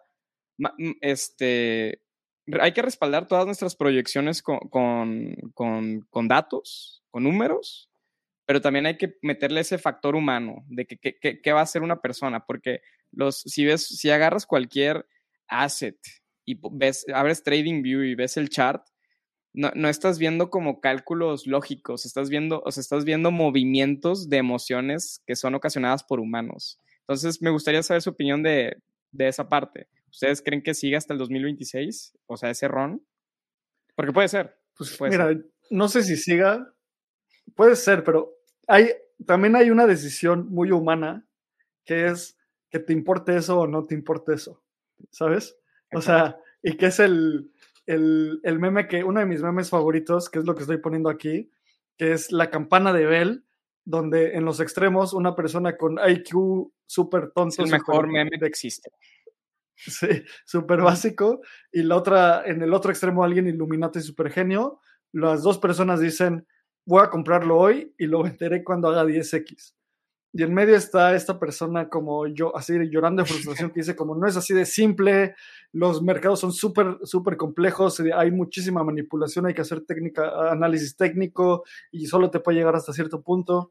este, hay que respaldar todas nuestras proyecciones con, con, con, con datos, con números, pero también hay que meterle ese factor humano de que, que, que, que va a ser una persona, porque los, si ves, si agarras cualquier asset y ves, abres TradingView y ves el chart, no, no estás viendo como cálculos lógicos, estás viendo, o sea, estás viendo movimientos de emociones que son ocasionadas por humanos. Entonces, me gustaría saber su opinión de, de esa parte. ¿Ustedes creen que siga hasta el dos mil veintiséis? O sea, ese ron. Porque puede ser. Pues puede mira, ser. no sé si siga, puede ser, pero hay, también hay una decisión muy humana que es que te importe eso o no te importe eso, ¿sabes? O sea, y que es el, el, el meme que, uno de mis memes favoritos, que es lo que estoy poniendo aquí, que es la campana de Bell, donde en los extremos una persona con I Q súper tonto. Es el mejor meme que existe. Sí, súper básico, y la otra, en el otro extremo alguien Illuminati súper genio. Las dos personas dicen, voy a comprarlo hoy y lo venderé cuando haga diez equis. Y en medio está esta persona como yo, así llorando de frustración, que dice como no es así de simple, los mercados son súper, súper complejos, hay muchísima manipulación, hay que hacer técnica, análisis técnico y solo te puede llegar hasta cierto punto.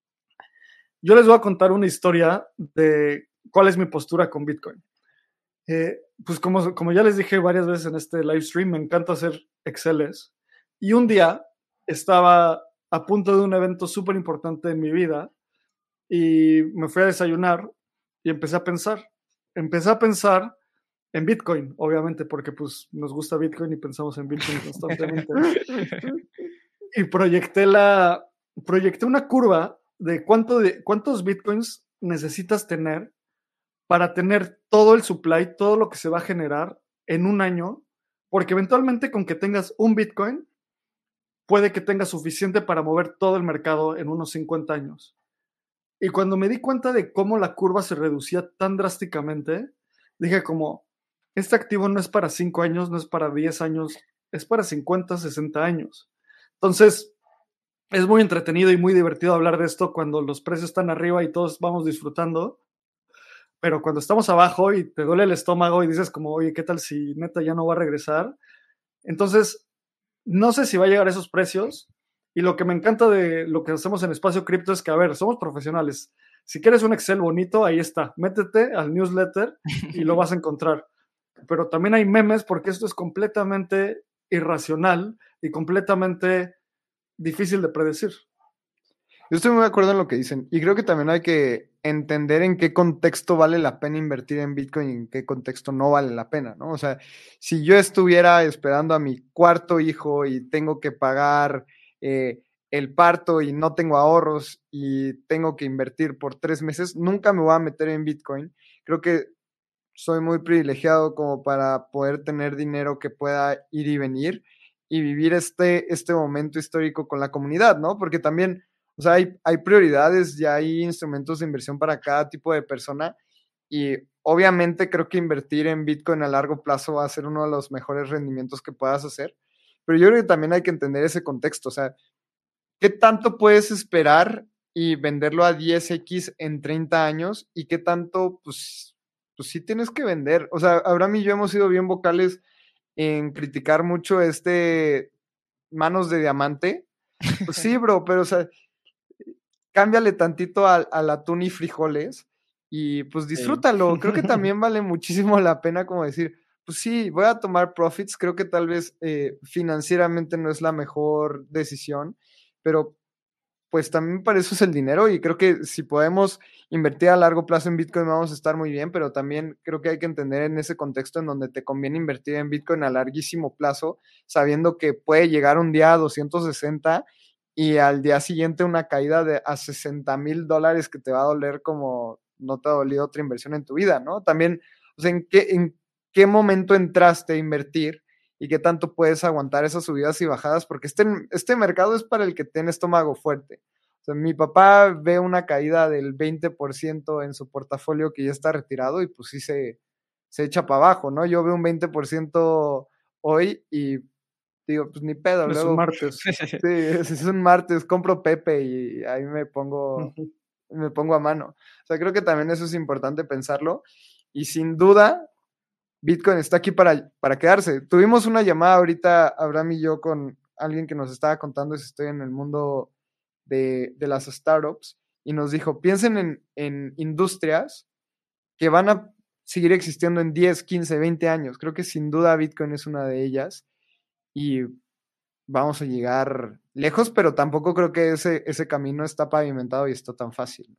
Yo les voy a contar una historia de cuál es mi postura con Bitcoin. Eh, pues como, como ya les dije varias veces en este live stream, me encanta hacer Exceles. Y un día estaba a punto de un evento súper importante en mi vida y me fui a desayunar y empecé a pensar. Empecé a pensar en Bitcoin, obviamente, porque pues nos gusta Bitcoin y pensamos en Bitcoin constantemente. Y proyecté, la, proyecté una curva de, cuánto de cuántos Bitcoins necesitas tener para tener todo el supply, todo lo que se va a generar en un año, porque eventualmente con que tengas un Bitcoin, puede que tengas suficiente para mover todo el mercado en unos cincuenta años. Y cuando me di cuenta de cómo la curva se reducía tan drásticamente, dije como, este activo no es para cinco años, no es para diez años, es para cincuenta, sesenta años. Entonces, es muy entretenido y muy divertido hablar de esto cuando los precios están arriba y todos vamos disfrutando. pero cuando estamos abajo y te duele el estómago y dices como, oye, ¿qué tal si neta ya no va a regresar? Entonces, no sé si va a llegar a esos precios. Y lo que me encanta de lo que hacemos en Espacio Cripto es que, a ver, somos profesionales. Si quieres un Excel bonito, ahí está. Métete al newsletter y lo vas a encontrar. Pero también hay memes porque esto es completamente irracional y completamente difícil de predecir. Yo estoy muy de acuerdo en lo que dicen y creo que también hay que entender en qué contexto vale la pena invertir en Bitcoin y en qué contexto no vale la pena, ¿no? O sea, si yo estuviera esperando a mi cuarto hijo y tengo que pagar eh, el parto y no tengo ahorros y tengo que invertir por tres meses, nunca me voy a meter en Bitcoin. Creo que soy muy privilegiado como para poder tener dinero que pueda ir y venir y vivir este, este momento histórico con la comunidad, ¿no? Porque también, o sea, hay, hay prioridades, ya hay instrumentos de inversión para cada tipo de persona y obviamente creo que invertir en Bitcoin a largo plazo va a ser uno de los mejores rendimientos que puedas hacer, pero yo creo que también hay que entender ese contexto, o sea, ¿qué tanto puedes esperar y venderlo a diez equis en treinta años? ¿Y qué tanto, pues, pues sí tienes que vender? O sea, Abraham y yo hemos sido bien vocales en criticar mucho este manos de diamante. Pues sí, bro, pero o sea, cámbiale tantito al, al atún y frijoles y pues disfrútalo. Sí. Creo que también vale muchísimo la pena como decir, pues sí, voy a tomar profits. Creo que tal vez eh, financieramente no es la mejor decisión, pero pues también para eso es el dinero y creo que si podemos invertir a largo plazo en Bitcoin vamos a estar muy bien, pero también creo que hay que entender en ese contexto en donde te conviene invertir en Bitcoin a larguísimo plazo, sabiendo que puede llegar un día a doscientos sesenta y al día siguiente una caída de a sesenta mil dólares que te va a doler como no te ha dolido otra inversión en tu vida, ¿no? También, o sea, ¿en qué, en qué momento entraste a invertir? Y qué tanto puedes aguantar esas subidas y bajadas, porque este, este mercado es para el que tiene estómago fuerte. O sea, mi papá ve una caída del veinte por ciento en su portafolio que ya está retirado y pues sí se, se echa para abajo, ¿no? Yo veo un veinte por ciento hoy y digo, pues ni pedo. Es Luego, un martes. Sí, es, es un martes, compro Pepe y ahí me pongo, uh-huh. me pongo a mano. O sea, creo que también eso es importante pensarlo y sin duda Bitcoin está aquí para, para quedarse. Tuvimos una llamada ahorita, Abraham y yo, con alguien que nos estaba contando si estoy en el mundo de, de las startups y nos dijo, piensen en, en industrias que van a seguir existiendo en diez, quince, veinte años. Creo que sin duda Bitcoin es una de ellas y vamos a llegar lejos, pero tampoco creo que ese, ese camino está pavimentado y está tan fácil.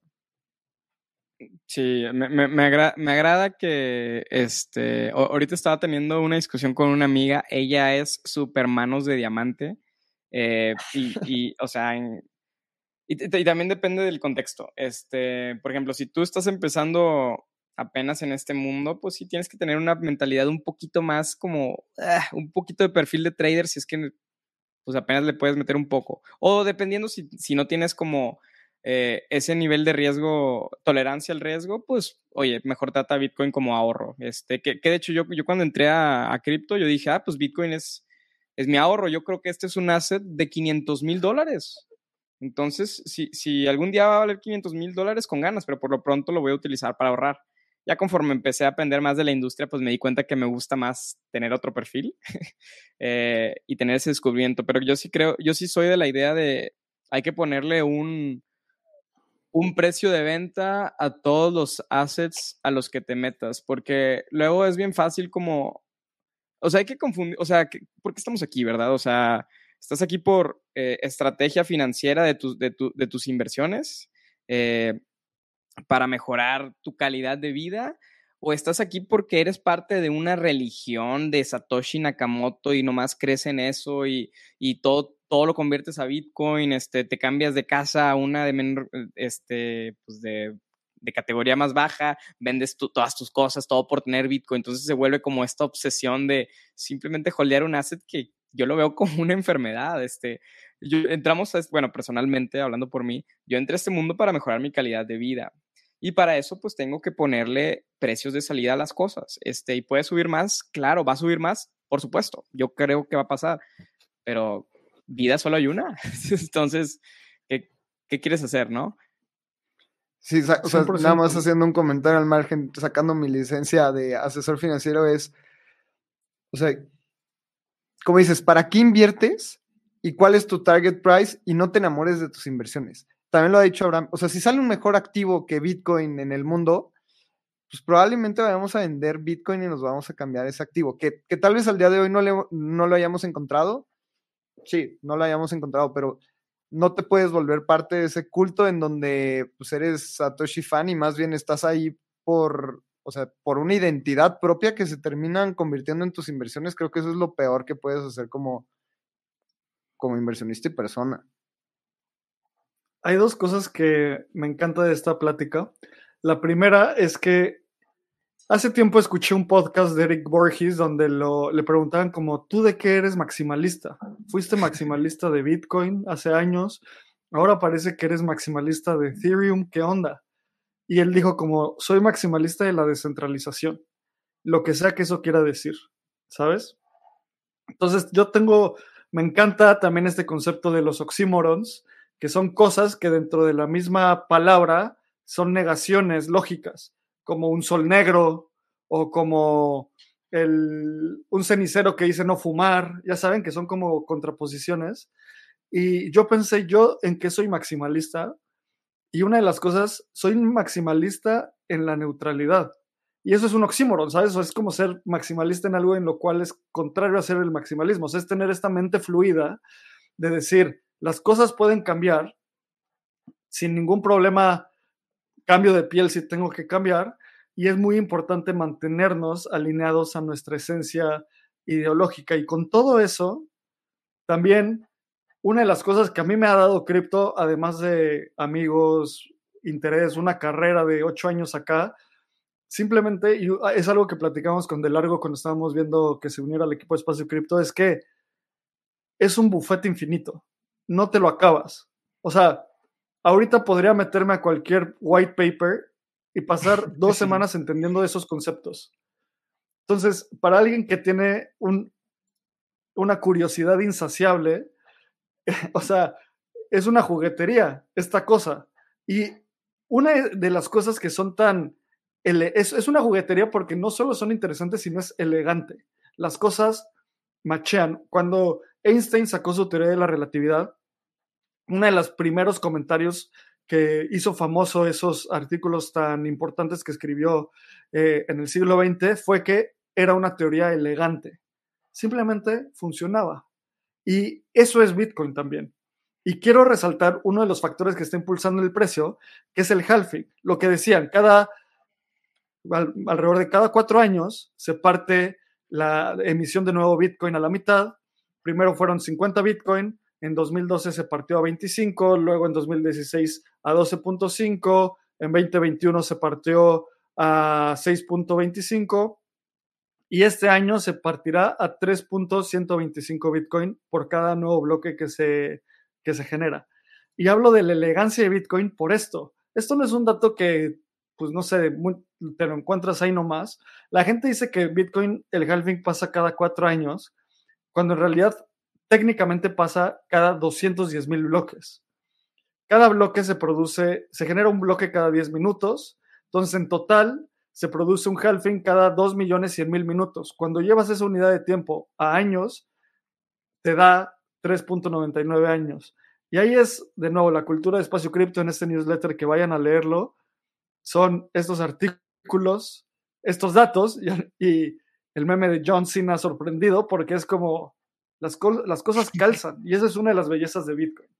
Sí, me, me, me, agra me agrada que este, ahorita estaba teniendo una discusión con una amiga, ella es super manos de diamante, eh, y, y, o sea, en, y, y también depende del contexto. Este, por ejemplo, si tú estás empezando apenas en este mundo, pues sí tienes que tener una mentalidad un poquito más como, uh, un poquito de perfil de trader, si es que pues apenas le puedes meter un poco. O dependiendo si, si no tienes como eh, ese nivel de riesgo, tolerancia al riesgo, pues, oye, mejor trata Bitcoin como ahorro. Este, que, que de hecho yo, yo cuando entré a, a cripto, yo dije, ah, pues Bitcoin es, es mi ahorro. Yo creo que este es un asset de quinientos mil dólares. Entonces, si, si algún día va a valer quinientos mil dólares, con ganas, pero por lo pronto lo voy a utilizar para ahorrar. Ya conforme empecé a aprender más de la industria, pues me di cuenta que me gusta más tener otro perfil eh, y tener ese descubrimiento. Pero yo sí creo, yo sí soy de la idea de hay que ponerle un, un precio de venta a todos los assets a los que te metas, porque luego es bien fácil como, o sea, hay que confundir, o sea, ¿por qué estamos aquí, verdad? O sea, estás aquí por eh, estrategia financiera de, tu, de, tu, de tus inversiones, eh, para mejorar tu calidad de vida, o estás aquí porque eres parte de una religión de Satoshi Nakamoto y nomás crees en eso y, y todo, todo lo conviertes a Bitcoin, este, te cambias de casa a una de menor, este, pues de, de categoría más baja, vendes tu, todas tus cosas, todo por tener Bitcoin. Entonces se vuelve como esta obsesión de simplemente holdear un asset que yo lo veo como una enfermedad. Este, yo, entramos a, bueno, personalmente, hablando por mí, yo entré a este mundo para mejorar mi calidad de vida. Y para eso, pues, tengo que ponerle precios de salida a las cosas. Este, y puede subir más, claro, va a subir más, por supuesto. Yo creo que va a pasar. Pero vida solo hay una. Entonces, ¿qué, qué quieres hacer, no? Sí, o sea, nada más haciendo un comentario al margen, sacando mi licencia de asesor financiero es, o sea, como dices, ¿para qué inviertes? ¿Y cuál es tu target price? Y no te enamores de tus inversiones. También lo ha dicho Abraham, o sea, si sale un mejor activo que Bitcoin en el mundo, pues probablemente vayamos a vender Bitcoin y nos vamos a cambiar ese activo, que, que tal vez al día de hoy no, le, no lo hayamos encontrado, sí, no lo hayamos encontrado, pero no te puedes volver parte de ese culto en donde pues, eres Satoshi fan y más bien estás ahí por, o sea, por una identidad propia que se terminan convirtiendo en tus inversiones. Creo que eso es lo peor que puedes hacer como, como inversionista y persona. Hay dos cosas que me encanta de esta plática. La primera es que hace tiempo escuché un podcast de Eric Borges donde lo, le preguntaban como, ¿tú de qué eres maximalista? Fuiste maximalista de Bitcoin hace años, ahora parece que eres maximalista de Ethereum, ¿qué onda? Y él dijo como, soy maximalista de la descentralización, lo que sea que eso quiera decir, ¿sabes? Entonces yo tengo, me encanta también este concepto de los oxímorons, que son cosas que dentro de la misma palabra son negaciones lógicas, como un sol negro o como el, un cenicero que dice no fumar, ya saben que son como contraposiciones. Y yo pensé yo en que soy maximalista y una de las cosas, soy maximalista en la neutralidad. Y eso es un oxímoron, ¿sabes? O es como ser maximalista en algo en lo cual es contrario a ser el maximalismo. O sea, es tener esta mente fluida de decir, las cosas pueden cambiar sin ningún problema, cambio de piel si tengo que cambiar, y es muy importante mantenernos alineados a nuestra esencia ideológica. Y con todo eso, también una de las cosas que a mí me ha dado cripto, además de amigos, interés, una carrera de ocho años acá, simplemente, y es algo que platicamos con De Largo cuando estábamos viendo que se uniera al equipo de Espacio Cripto, es que es un bufete infinito, no te lo acabas. O sea, ahorita podría meterme a cualquier white paper y pasar dos sí. semanas entendiendo esos conceptos. Entonces, para alguien que tiene un, una curiosidad insaciable, o sea, es una juguetería esta cosa. Y una de las cosas que son tan... Es, es una juguetería porque no solo son interesantes, sino es elegante. Las cosas machean. Cuando Einstein sacó su teoría de la relatividad, uno de los primeros comentarios que hizo famoso esos artículos tan importantes que escribió eh, en el siglo veinte fue que era una teoría elegante. Simplemente funcionaba. Y eso es Bitcoin también. Y quiero resaltar uno de los factores que está impulsando el precio, que es el halving. Lo que decían, cada, al, alrededor de cada cuatro años se parte la emisión de nuevo Bitcoin a la mitad. Primero fueron cincuenta Bitcoin, en dos mil doce se partió a veinticinco, luego en dos mil dieciséis a doce punto cinco, en veinte veintiuno se partió a seis punto veinticinco y este año se partirá a tres punto ciento veinticinco Bitcoin por cada nuevo bloque que se, que se genera. Y hablo de la elegancia de Bitcoin por esto. Esto no es un dato que, pues no sé, muy, te lo encuentras ahí nomás. La gente dice que Bitcoin, el halving pasa cada cuatro años, cuando en realidad técnicamente pasa cada doscientos diez mil bloques. Cada bloque se produce, se genera un bloque cada diez minutos, entonces en total se produce un halving cada dos millones cien mil minutos. Cuando llevas esa unidad de tiempo a años, te da tres punto noventa y nueve años. Y ahí es, de nuevo, la cultura de Espacio Cripto en este newsletter, que vayan a leerlo, son estos artículos, estos datos, y, y el meme de John Cena sorprendido, porque es como las, co- las cosas calzan, y esa es una de las bellezas de Bitcoin.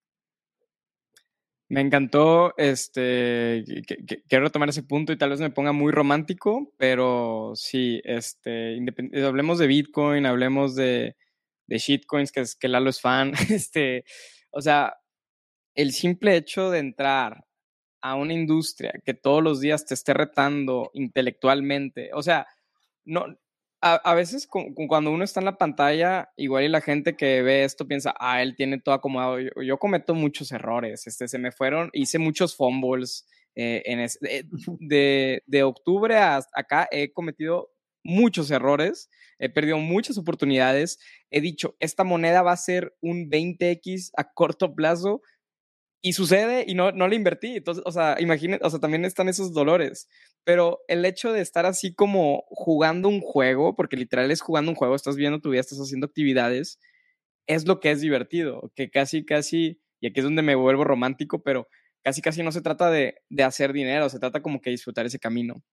Me encantó, este, que, que, quiero retomar ese punto y tal vez me ponga muy romántico, pero sí, este, hablemos de Bitcoin, hablemos de, de shitcoins, que, es, que Lalo es fan, este, o sea, el simple hecho de entrar a una industria que todos los días te esté retando intelectualmente, o sea, no... A, a veces con, con cuando uno está en la pantalla, igual y la gente que ve esto piensa, ah, él tiene todo acomodado. Yo, yo cometo muchos errores, este, se me fueron, hice muchos fumbles. Eh, en es, de, de, de octubre hasta acá he cometido muchos errores, he perdido muchas oportunidades. He dicho, esta moneda va a ser un veinte equis a corto plazo y sucede y no, no le invertí. Entonces, o sea, imagínate, o sea, también están esos dolores. Pero el hecho de estar así como jugando un juego, porque literal es jugando un juego, estás viendo tu vida, estás haciendo actividades, es lo que es divertido, que casi, casi, y aquí es donde me vuelvo romántico, pero casi, casi no se trata de, de hacer dinero, se trata como que disfrutar ese camino.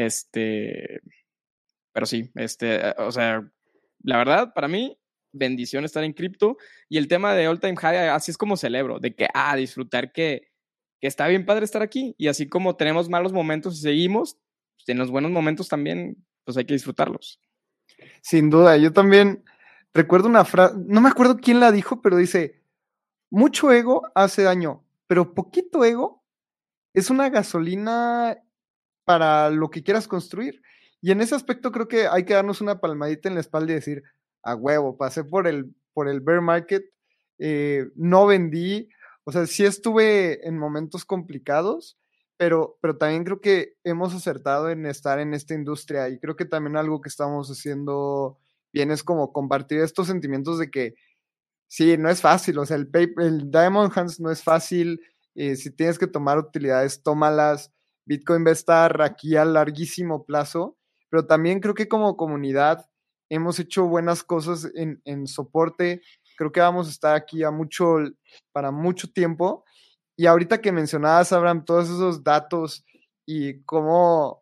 Este, pero sí, este, o sea, la verdad, para mí, bendición estar en cripto. Y el tema de All Time High, así es como celebro, de que, ah, disfrutar que, que está bien padre estar aquí. Y así como tenemos malos momentos y seguimos, pues en los buenos momentos también, pues hay que disfrutarlos. Sin duda, yo también recuerdo una frase, no me acuerdo quién la dijo, pero dice, mucho ego hace daño, pero poquito ego es una gasolina para lo que quieras construir. Y en ese aspecto creo que hay que darnos una palmadita en la espalda y decir, a huevo, pasé por el, por el bear market, eh, no vendí, o sea, sí estuve en momentos complicados, pero, pero también creo que hemos acertado en estar en esta industria y creo que también algo que estamos haciendo bien es como compartir estos sentimientos de que sí, no es fácil, o sea, el, paper, el Diamond Hands no es fácil, eh, si tienes que tomar utilidades, tómalas, Bitcoin va a estar aquí a larguísimo plazo, pero también creo que como comunidad hemos hecho buenas cosas en, en soporte, creo que vamos a estar aquí a mucho, para mucho tiempo, y ahorita que mencionabas, Abraham, todos esos datos y cómo,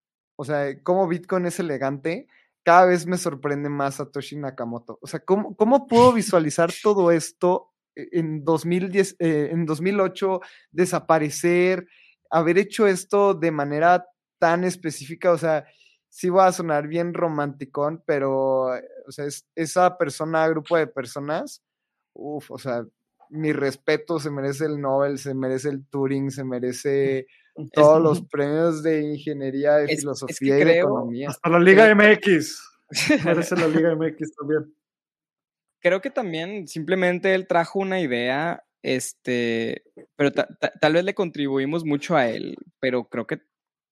o sea, cómo Bitcoin es elegante, cada vez me sorprende más Satoshi Nakamoto. O sea, ¿cómo, cómo pudo visualizar todo esto en dos mil diez, eh, en dos mil ocho, desaparecer, haber hecho esto de manera tan específica? O sea, sí va a sonar bien romanticón, pero, o sea, es, esa persona, grupo de personas, uff, o sea, mi respeto, se merece el Nobel, se merece el Turing, se merece todos Es, los premios de ingeniería, de es, es filosofía que y de creo, economía. Hasta la Liga creo, M X. Merece la Liga M X también. creo que también simplemente él trajo una idea, este, pero ta, ta, tal vez le contribuimos mucho a él, pero creo que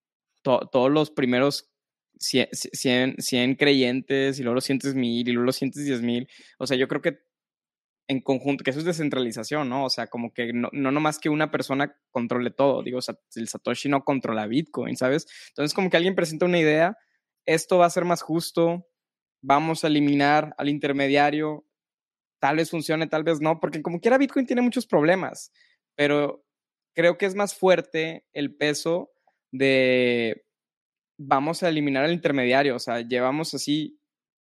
to, todos los primeros cien, cien, cien creyentes y luego los cientos mil y luego los cientos diez mil, o sea, yo creo que en conjunto, que eso es descentralización, ¿no? O sea, como que no, no nomás que una persona controle todo, digo, o sea, el Satoshi no controla Bitcoin, ¿sabes? Entonces, como que alguien presenta una idea, esto va a ser más justo, vamos a eliminar al intermediario, tal vez funcione, tal vez no, porque como quiera Bitcoin tiene muchos problemas, pero creo que es más fuerte el peso de vamos a eliminar al intermediario, o sea, llevamos así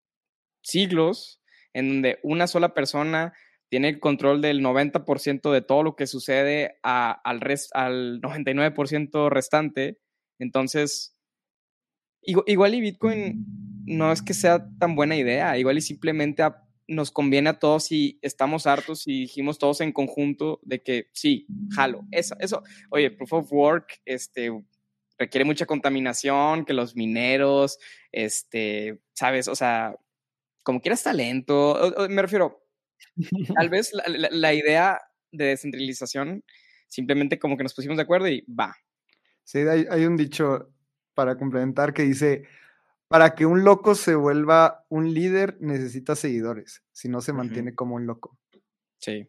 siglos en donde una sola persona tiene el control del noventa por ciento de todo lo que sucede a, al, rest, al noventa y nueve por ciento restante. Entonces, igual y Bitcoin no es que sea tan buena idea, igual y simplemente a, nos conviene a todos y estamos hartos y dijimos todos en conjunto de que sí, jalo, eso, eso, oye, Proof of Work, este, requiere mucha contaminación, que los mineros, este, sabes, o sea, como quieras talento, o, o, me refiero, tal vez la, la, la idea de descentralización, simplemente como que nos pusimos de acuerdo y va. Sí, hay, hay un dicho para complementar que dice, para que un loco se vuelva un líder necesita seguidores, si no se mantiene uh-huh. como un loco. Sí.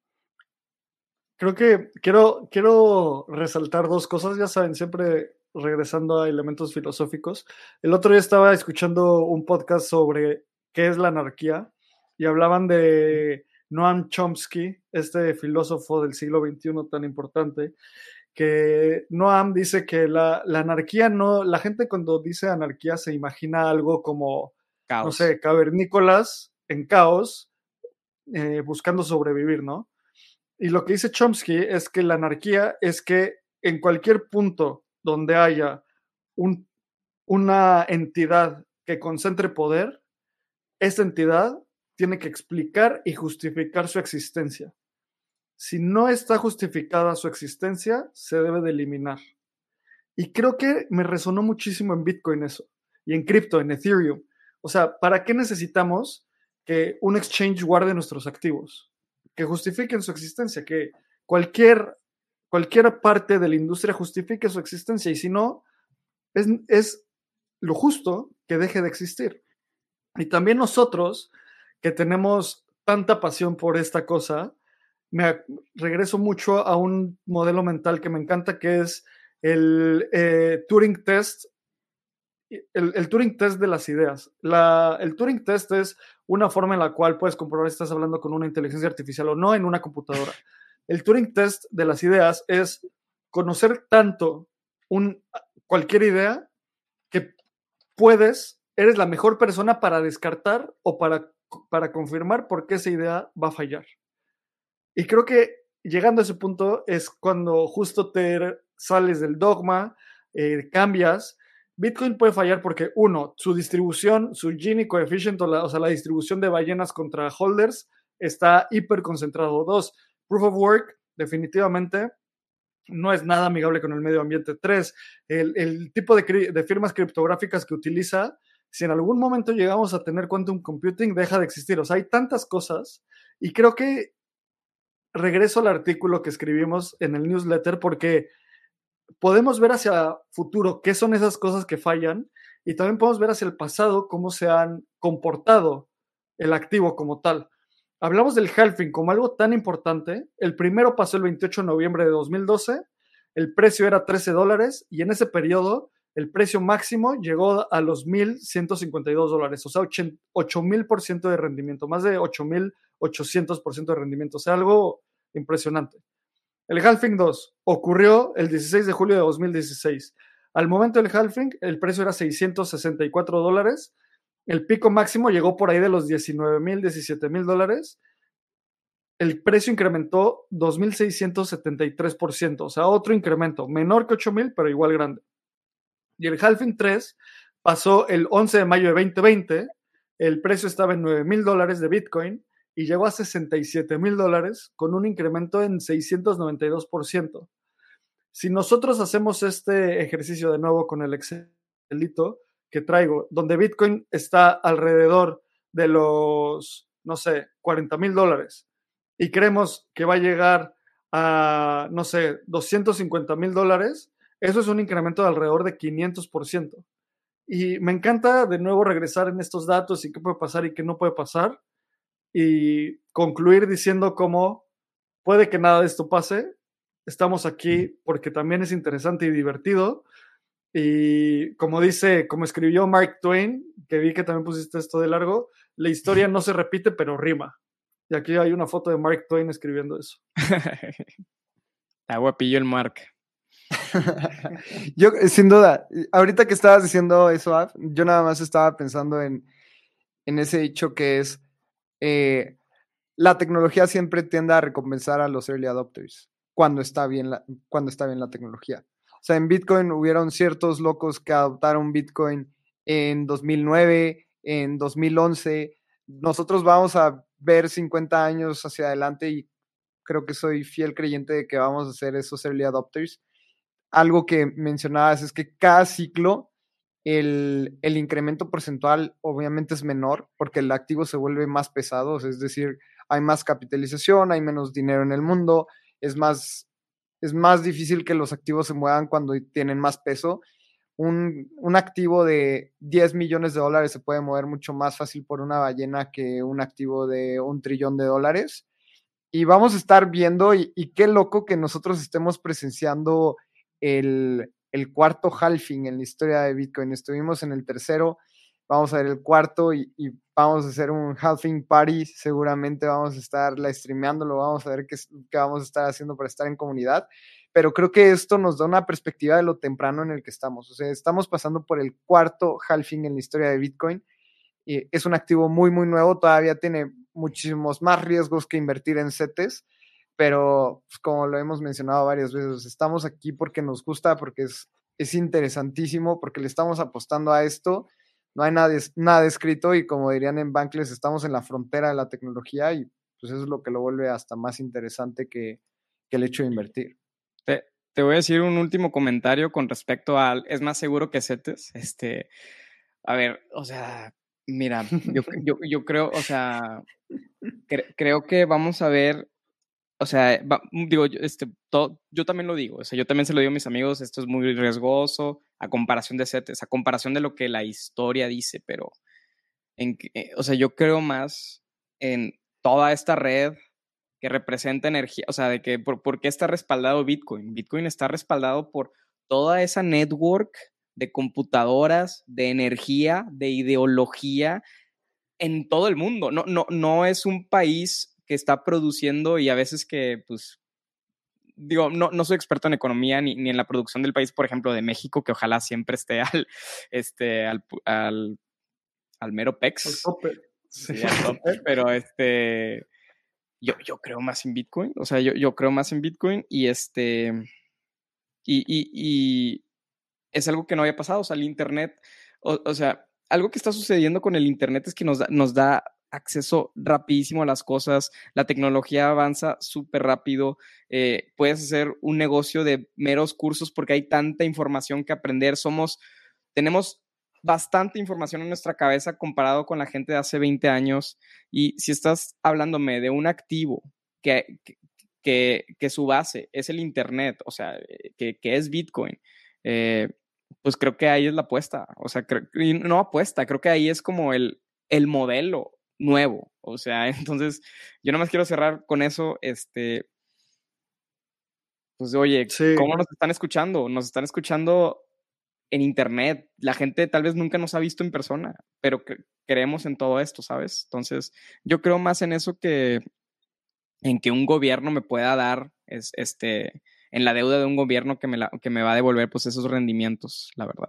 Creo que quiero, quiero resaltar dos cosas, ya saben, siempre regresando a elementos filosóficos. El otro día estaba escuchando un podcast sobre qué es la anarquía y hablaban de Noam Chomsky, este filósofo del siglo veintiuno tan importante, que Noam dice que la, la anarquía no, la gente cuando dice anarquía se imagina algo como, caos. No sé, cavernícolas en caos, eh, buscando sobrevivir, ¿no? Y lo que dice Chomsky es que la anarquía es que en cualquier punto donde haya un, una entidad que concentre poder, esta entidad tiene que explicar y justificar su existencia. Si no está justificada su existencia, se debe de eliminar. Y creo que me resonó muchísimo en Bitcoin eso, y en cripto, en Ethereum. O sea, ¿para qué necesitamos que un exchange guarde nuestros activos? Que justifiquen su existencia, que cualquier, cualquier parte de la industria justifique su existencia, y si no, es, es lo justo que deje de existir. Y también nosotros, que tenemos tanta pasión por esta cosa, me regreso mucho a un modelo mental que me encanta, que es el eh, Turing Test, el, el Turing Test de las ideas. La, el Turing Test es una forma en la cual puedes comprobar si estás hablando con una inteligencia artificial o no en una computadora. El Turing Test de las ideas es conocer tanto un, cualquier idea que puedes, eres la mejor persona para descartar o para, para confirmar por qué esa idea va a fallar. Y creo que llegando a ese punto es cuando justo te sales del dogma, eh, cambias. Bitcoin puede fallar porque, uno, su distribución, su Gini coefficient, o, la, o sea, la distribución de ballenas contra holders está hiper concentrado. Dos, proof of work, definitivamente no es nada amigable con el medio ambiente. Tres, el, el tipo de, de firmas criptográficas que utiliza, si en algún momento llegamos a tener quantum computing, deja de existir. O sea, hay tantas cosas y creo que regreso al artículo que escribimos en el newsletter porque podemos ver hacia futuro qué son esas cosas que fallan y también podemos ver hacia el pasado cómo se han comportado el activo como tal. Hablamos del halving como algo tan importante. El primero pasó el veintiocho de noviembre de dos mil doce, el precio era trece dólares y en ese periodo el precio máximo llegó a los mil ciento cincuenta y dos dólares, o sea, ocho mil por ciento de rendimiento, más de ocho mil ochocientos por ciento de rendimiento, o sea, algo impresionante. El halving dos ocurrió el dieciséis de julio de dos mil dieciséis. Al momento del halving, el precio era seiscientos sesenta y cuatro dólares. El pico máximo llegó por ahí de los diecinueve mil, diecisiete mil dólares. El precio incrementó dos mil seiscientos setenta y tres por ciento, o sea, otro incremento, menor que ocho mil, pero igual grande. Y el halving tres pasó el once de mayo de veinte veinte. El precio estaba en nueve mil dólares de Bitcoin y llegó a sesenta y siete mil dólares con un incremento en seiscientos noventa y dos por ciento. Si nosotros hacemos este ejercicio de nuevo con el Excelito que traigo, donde Bitcoin está alrededor de los, no sé, cuarenta mil dólares y creemos que va a llegar a, no sé, doscientos cincuenta mil dólares, eso es un incremento de alrededor de quinientos por ciento. Y me encanta de nuevo regresar en estos datos y qué puede pasar y qué no puede pasar, y concluir diciendo cómo puede que nada de esto pase. Estamos aquí porque también es interesante y divertido. Y como dice, como escribió Mark Twain, que vi que también pusiste esto de largo, la historia no se repite, pero rima. Y aquí hay una foto de Mark Twain escribiendo eso. Está guapillo el Mark. Yo, sin duda, ahorita que estabas diciendo eso, Af, yo nada más estaba pensando en, en ese dicho que es eh, la tecnología siempre tiende a recompensar a los early adopters cuando está bien la, cuando está bien la tecnología. O sea, en Bitcoin hubieron ciertos locos que adoptaron Bitcoin en dos mil nueve, en dos mil once. Nosotros vamos a ver cincuenta años hacia adelante y creo que soy fiel creyente de que vamos a ser esos early adopters. Algo que mencionabas es que cada ciclo el, el incremento porcentual obviamente es menor porque el activo se vuelve más pesado, es decir, hay más capitalización, hay menos dinero en el mundo, es más, es más difícil que los activos se muevan cuando tienen más peso. Un, un activo de diez millones de dólares se puede mover mucho más fácil por una ballena que un activo de un trillón de dólares. Y vamos a estar viendo, y, y qué loco que nosotros estemos presenciando el, el cuarto halving en la historia de Bitcoin. Estuvimos en el tercero, vamos a ver el cuarto y, y vamos a hacer un halving party. Seguramente vamos a estar live streameándolo, vamos a ver qué, qué vamos a estar haciendo para estar en comunidad. Pero creo que esto nos da una perspectiva de lo temprano en el que estamos. O sea, estamos pasando por el cuarto halving en la historia de Bitcoin. Y es un activo muy, muy nuevo, todavía tiene muchísimos más riesgos que invertir en C E T S, pero pues, como lo hemos mencionado varias veces, estamos aquí porque nos gusta, porque es, es interesantísimo, porque le estamos apostando a esto, no hay nada, nada escrito y como dirían en Bankless, estamos en la frontera de la tecnología y pues eso es lo que lo vuelve hasta más interesante que, que el hecho de invertir. Te, te voy a decir un último comentario con respecto al, es más seguro que C E T S. Este, a ver, o sea, mira, yo, yo, yo creo, o sea, cre, creo que vamos a ver, o sea, va, digo, este, todo, yo también lo digo, o sea, yo también se lo digo a mis amigos, esto es muy riesgoso a comparación de C E T S, a comparación de lo que la historia dice, pero, en, eh, o sea, yo creo más en toda esta red que representa energía, o sea, de que por, por qué está respaldado Bitcoin. Bitcoin está respaldado por toda esa network de computadoras, de energía, de ideología en todo el mundo. No, no, no es un país que está produciendo y a veces que, pues, digo, no, no soy experto en economía ni, ni en la producción del país, por ejemplo, de México, que ojalá siempre esté al, este, al, al, al mero pex. Al tope. Sí, al tope, pero este, yo, yo creo más en Bitcoin, o sea, yo, yo creo más en Bitcoin y este, y, y, y es algo que no había pasado, o sea, el Internet, o, o sea, algo que está sucediendo con el Internet es que nos da, nos da acceso rapidísimo a las cosas, la tecnología avanza súper rápido, eh, puedes hacer un negocio de meros cursos porque hay tanta información que aprender, somos, tenemos bastante información en nuestra cabeza comparado con la gente de hace veinte años, y si estás hablándome de un activo que, que, que su base es el Internet, o sea, que, que es Bitcoin, eh, pues creo que ahí es la apuesta, o sea, creo, no apuesta, creo que ahí es como el, el modelo nuevo, o sea, entonces yo nomás quiero cerrar con eso, este, pues oye, sí. ¿Cómo nos están escuchando? Nos están escuchando en internet, la gente tal vez nunca nos ha visto en persona, pero cre- creemos en todo esto, ¿sabes? Entonces, yo creo más en eso que en que un gobierno me pueda dar, es, este, en la deuda de un gobierno que me, la, que me va a devolver pues esos rendimientos, la verdad.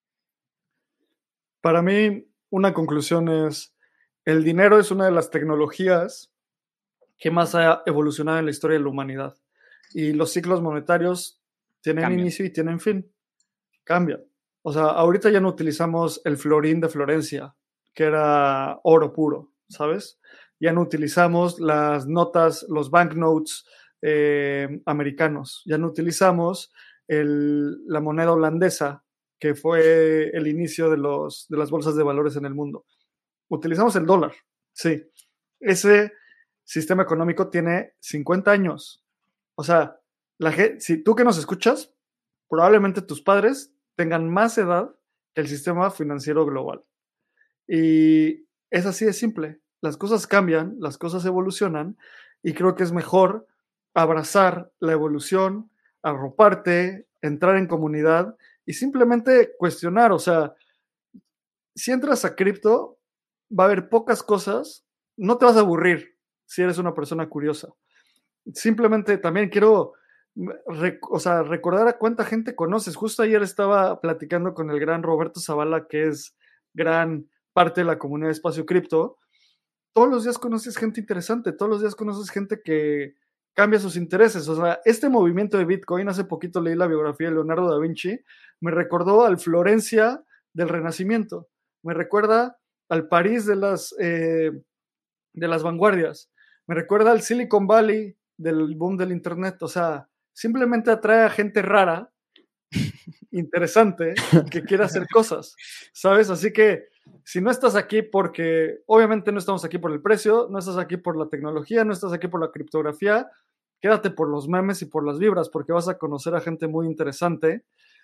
Para mí, una conclusión es, el dinero es una de las tecnologías que más ha evolucionado en la historia de la humanidad. Y los ciclos monetarios tienen Cambian. inicio y tienen fin. Cambian. O sea, ahorita ya no utilizamos el florín de Florencia, que era oro puro, ¿sabes? Ya no utilizamos las notas, los banknotes eh, americanos. Ya no utilizamos el, la moneda holandesa, que fue el inicio de, los, de las bolsas de valores en el mundo. Utilizamos el dólar, sí. Ese sistema económico tiene cincuenta años. O sea, la gente, si tú que nos escuchas, probablemente tus padres tengan más edad que el sistema financiero global. Y es así de simple. Las cosas cambian, las cosas evolucionan, y creo que es mejor abrazar la evolución, arroparte, entrar en comunidad y simplemente cuestionar. O sea, si entras a cripto, va a haber pocas cosas, no te vas a aburrir si eres una persona curiosa. Simplemente también quiero rec- o sea, recordar a cuánta gente conoces. Justo ayer estaba platicando con el gran Roberto Zavala, que es gran parte de la comunidad de Espacio Cripto. Todos los días conoces gente interesante, todos los días conoces gente que cambia sus intereses. O sea, este movimiento de Bitcoin, hace poquito leí la biografía de Leonardo da Vinci, me recordó al Florencia del Renacimiento, me recuerda al París de las, eh, de las vanguardias, me recuerda al Silicon Valley del boom del Internet. O sea, simplemente atrae a gente rara, interesante, que quiere hacer cosas, ¿sabes? Así que si no estás aquí porque, obviamente no estamos aquí por el precio, no estás aquí por la tecnología, no estás aquí por la criptografía, quédate por los memes y por las vibras, porque vas a conocer a gente muy interesante.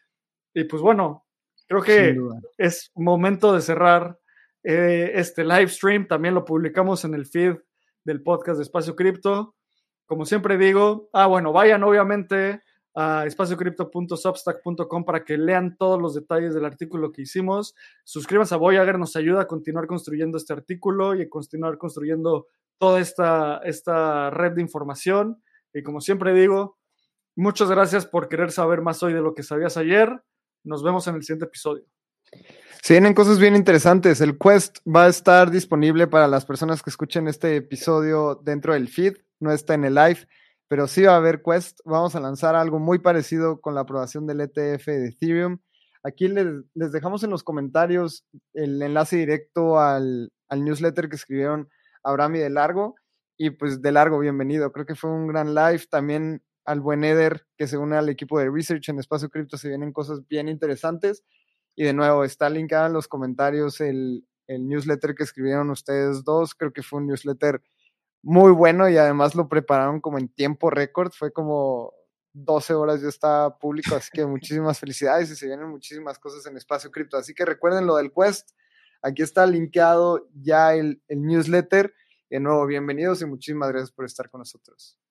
Y pues bueno, creo que es momento de cerrar eh, este live stream. También lo publicamos en el feed del podcast de Espacio Cripto. Como siempre digo, ah, bueno, vayan obviamente a espacio cripto punto substack punto com para que lean todos los detalles del artículo que hicimos. Suscríbanse a Voyager, nos ayuda a continuar construyendo este artículo y a continuar construyendo toda esta, esta red de información. Y como siempre digo, muchas gracias por querer saber más hoy de lo que sabías ayer. Nos vemos en el siguiente episodio. Se vienen cosas bien interesantes. El Quest va a estar disponible para las personas que escuchen este episodio dentro del feed. No está en el live, pero sí va a haber Quest. Vamos a lanzar algo muy parecido con la aprobación del E T F de Ethereum. Aquí les, les dejamos en los comentarios el enlace directo al, al newsletter que escribieron Abraham y De Largo. Y pues De Largo, bienvenido. Creo que fue un gran live. También al buen Eder, que se une al equipo de Research en Espacio Cripto. Se vienen cosas bien interesantes. Y de nuevo, está linkado en los comentarios el, el newsletter que escribieron ustedes dos. Creo que fue un newsletter muy bueno y además lo prepararon como en tiempo récord. Fue como doce horas ya está público, así que muchísimas felicidades y se vienen muchísimas cosas en Espacio Cripto. Así que recuerden lo del Quest. Aquí está linkeado ya el, el newsletter. De nuevo, bienvenidos y muchísimas gracias por estar con nosotros.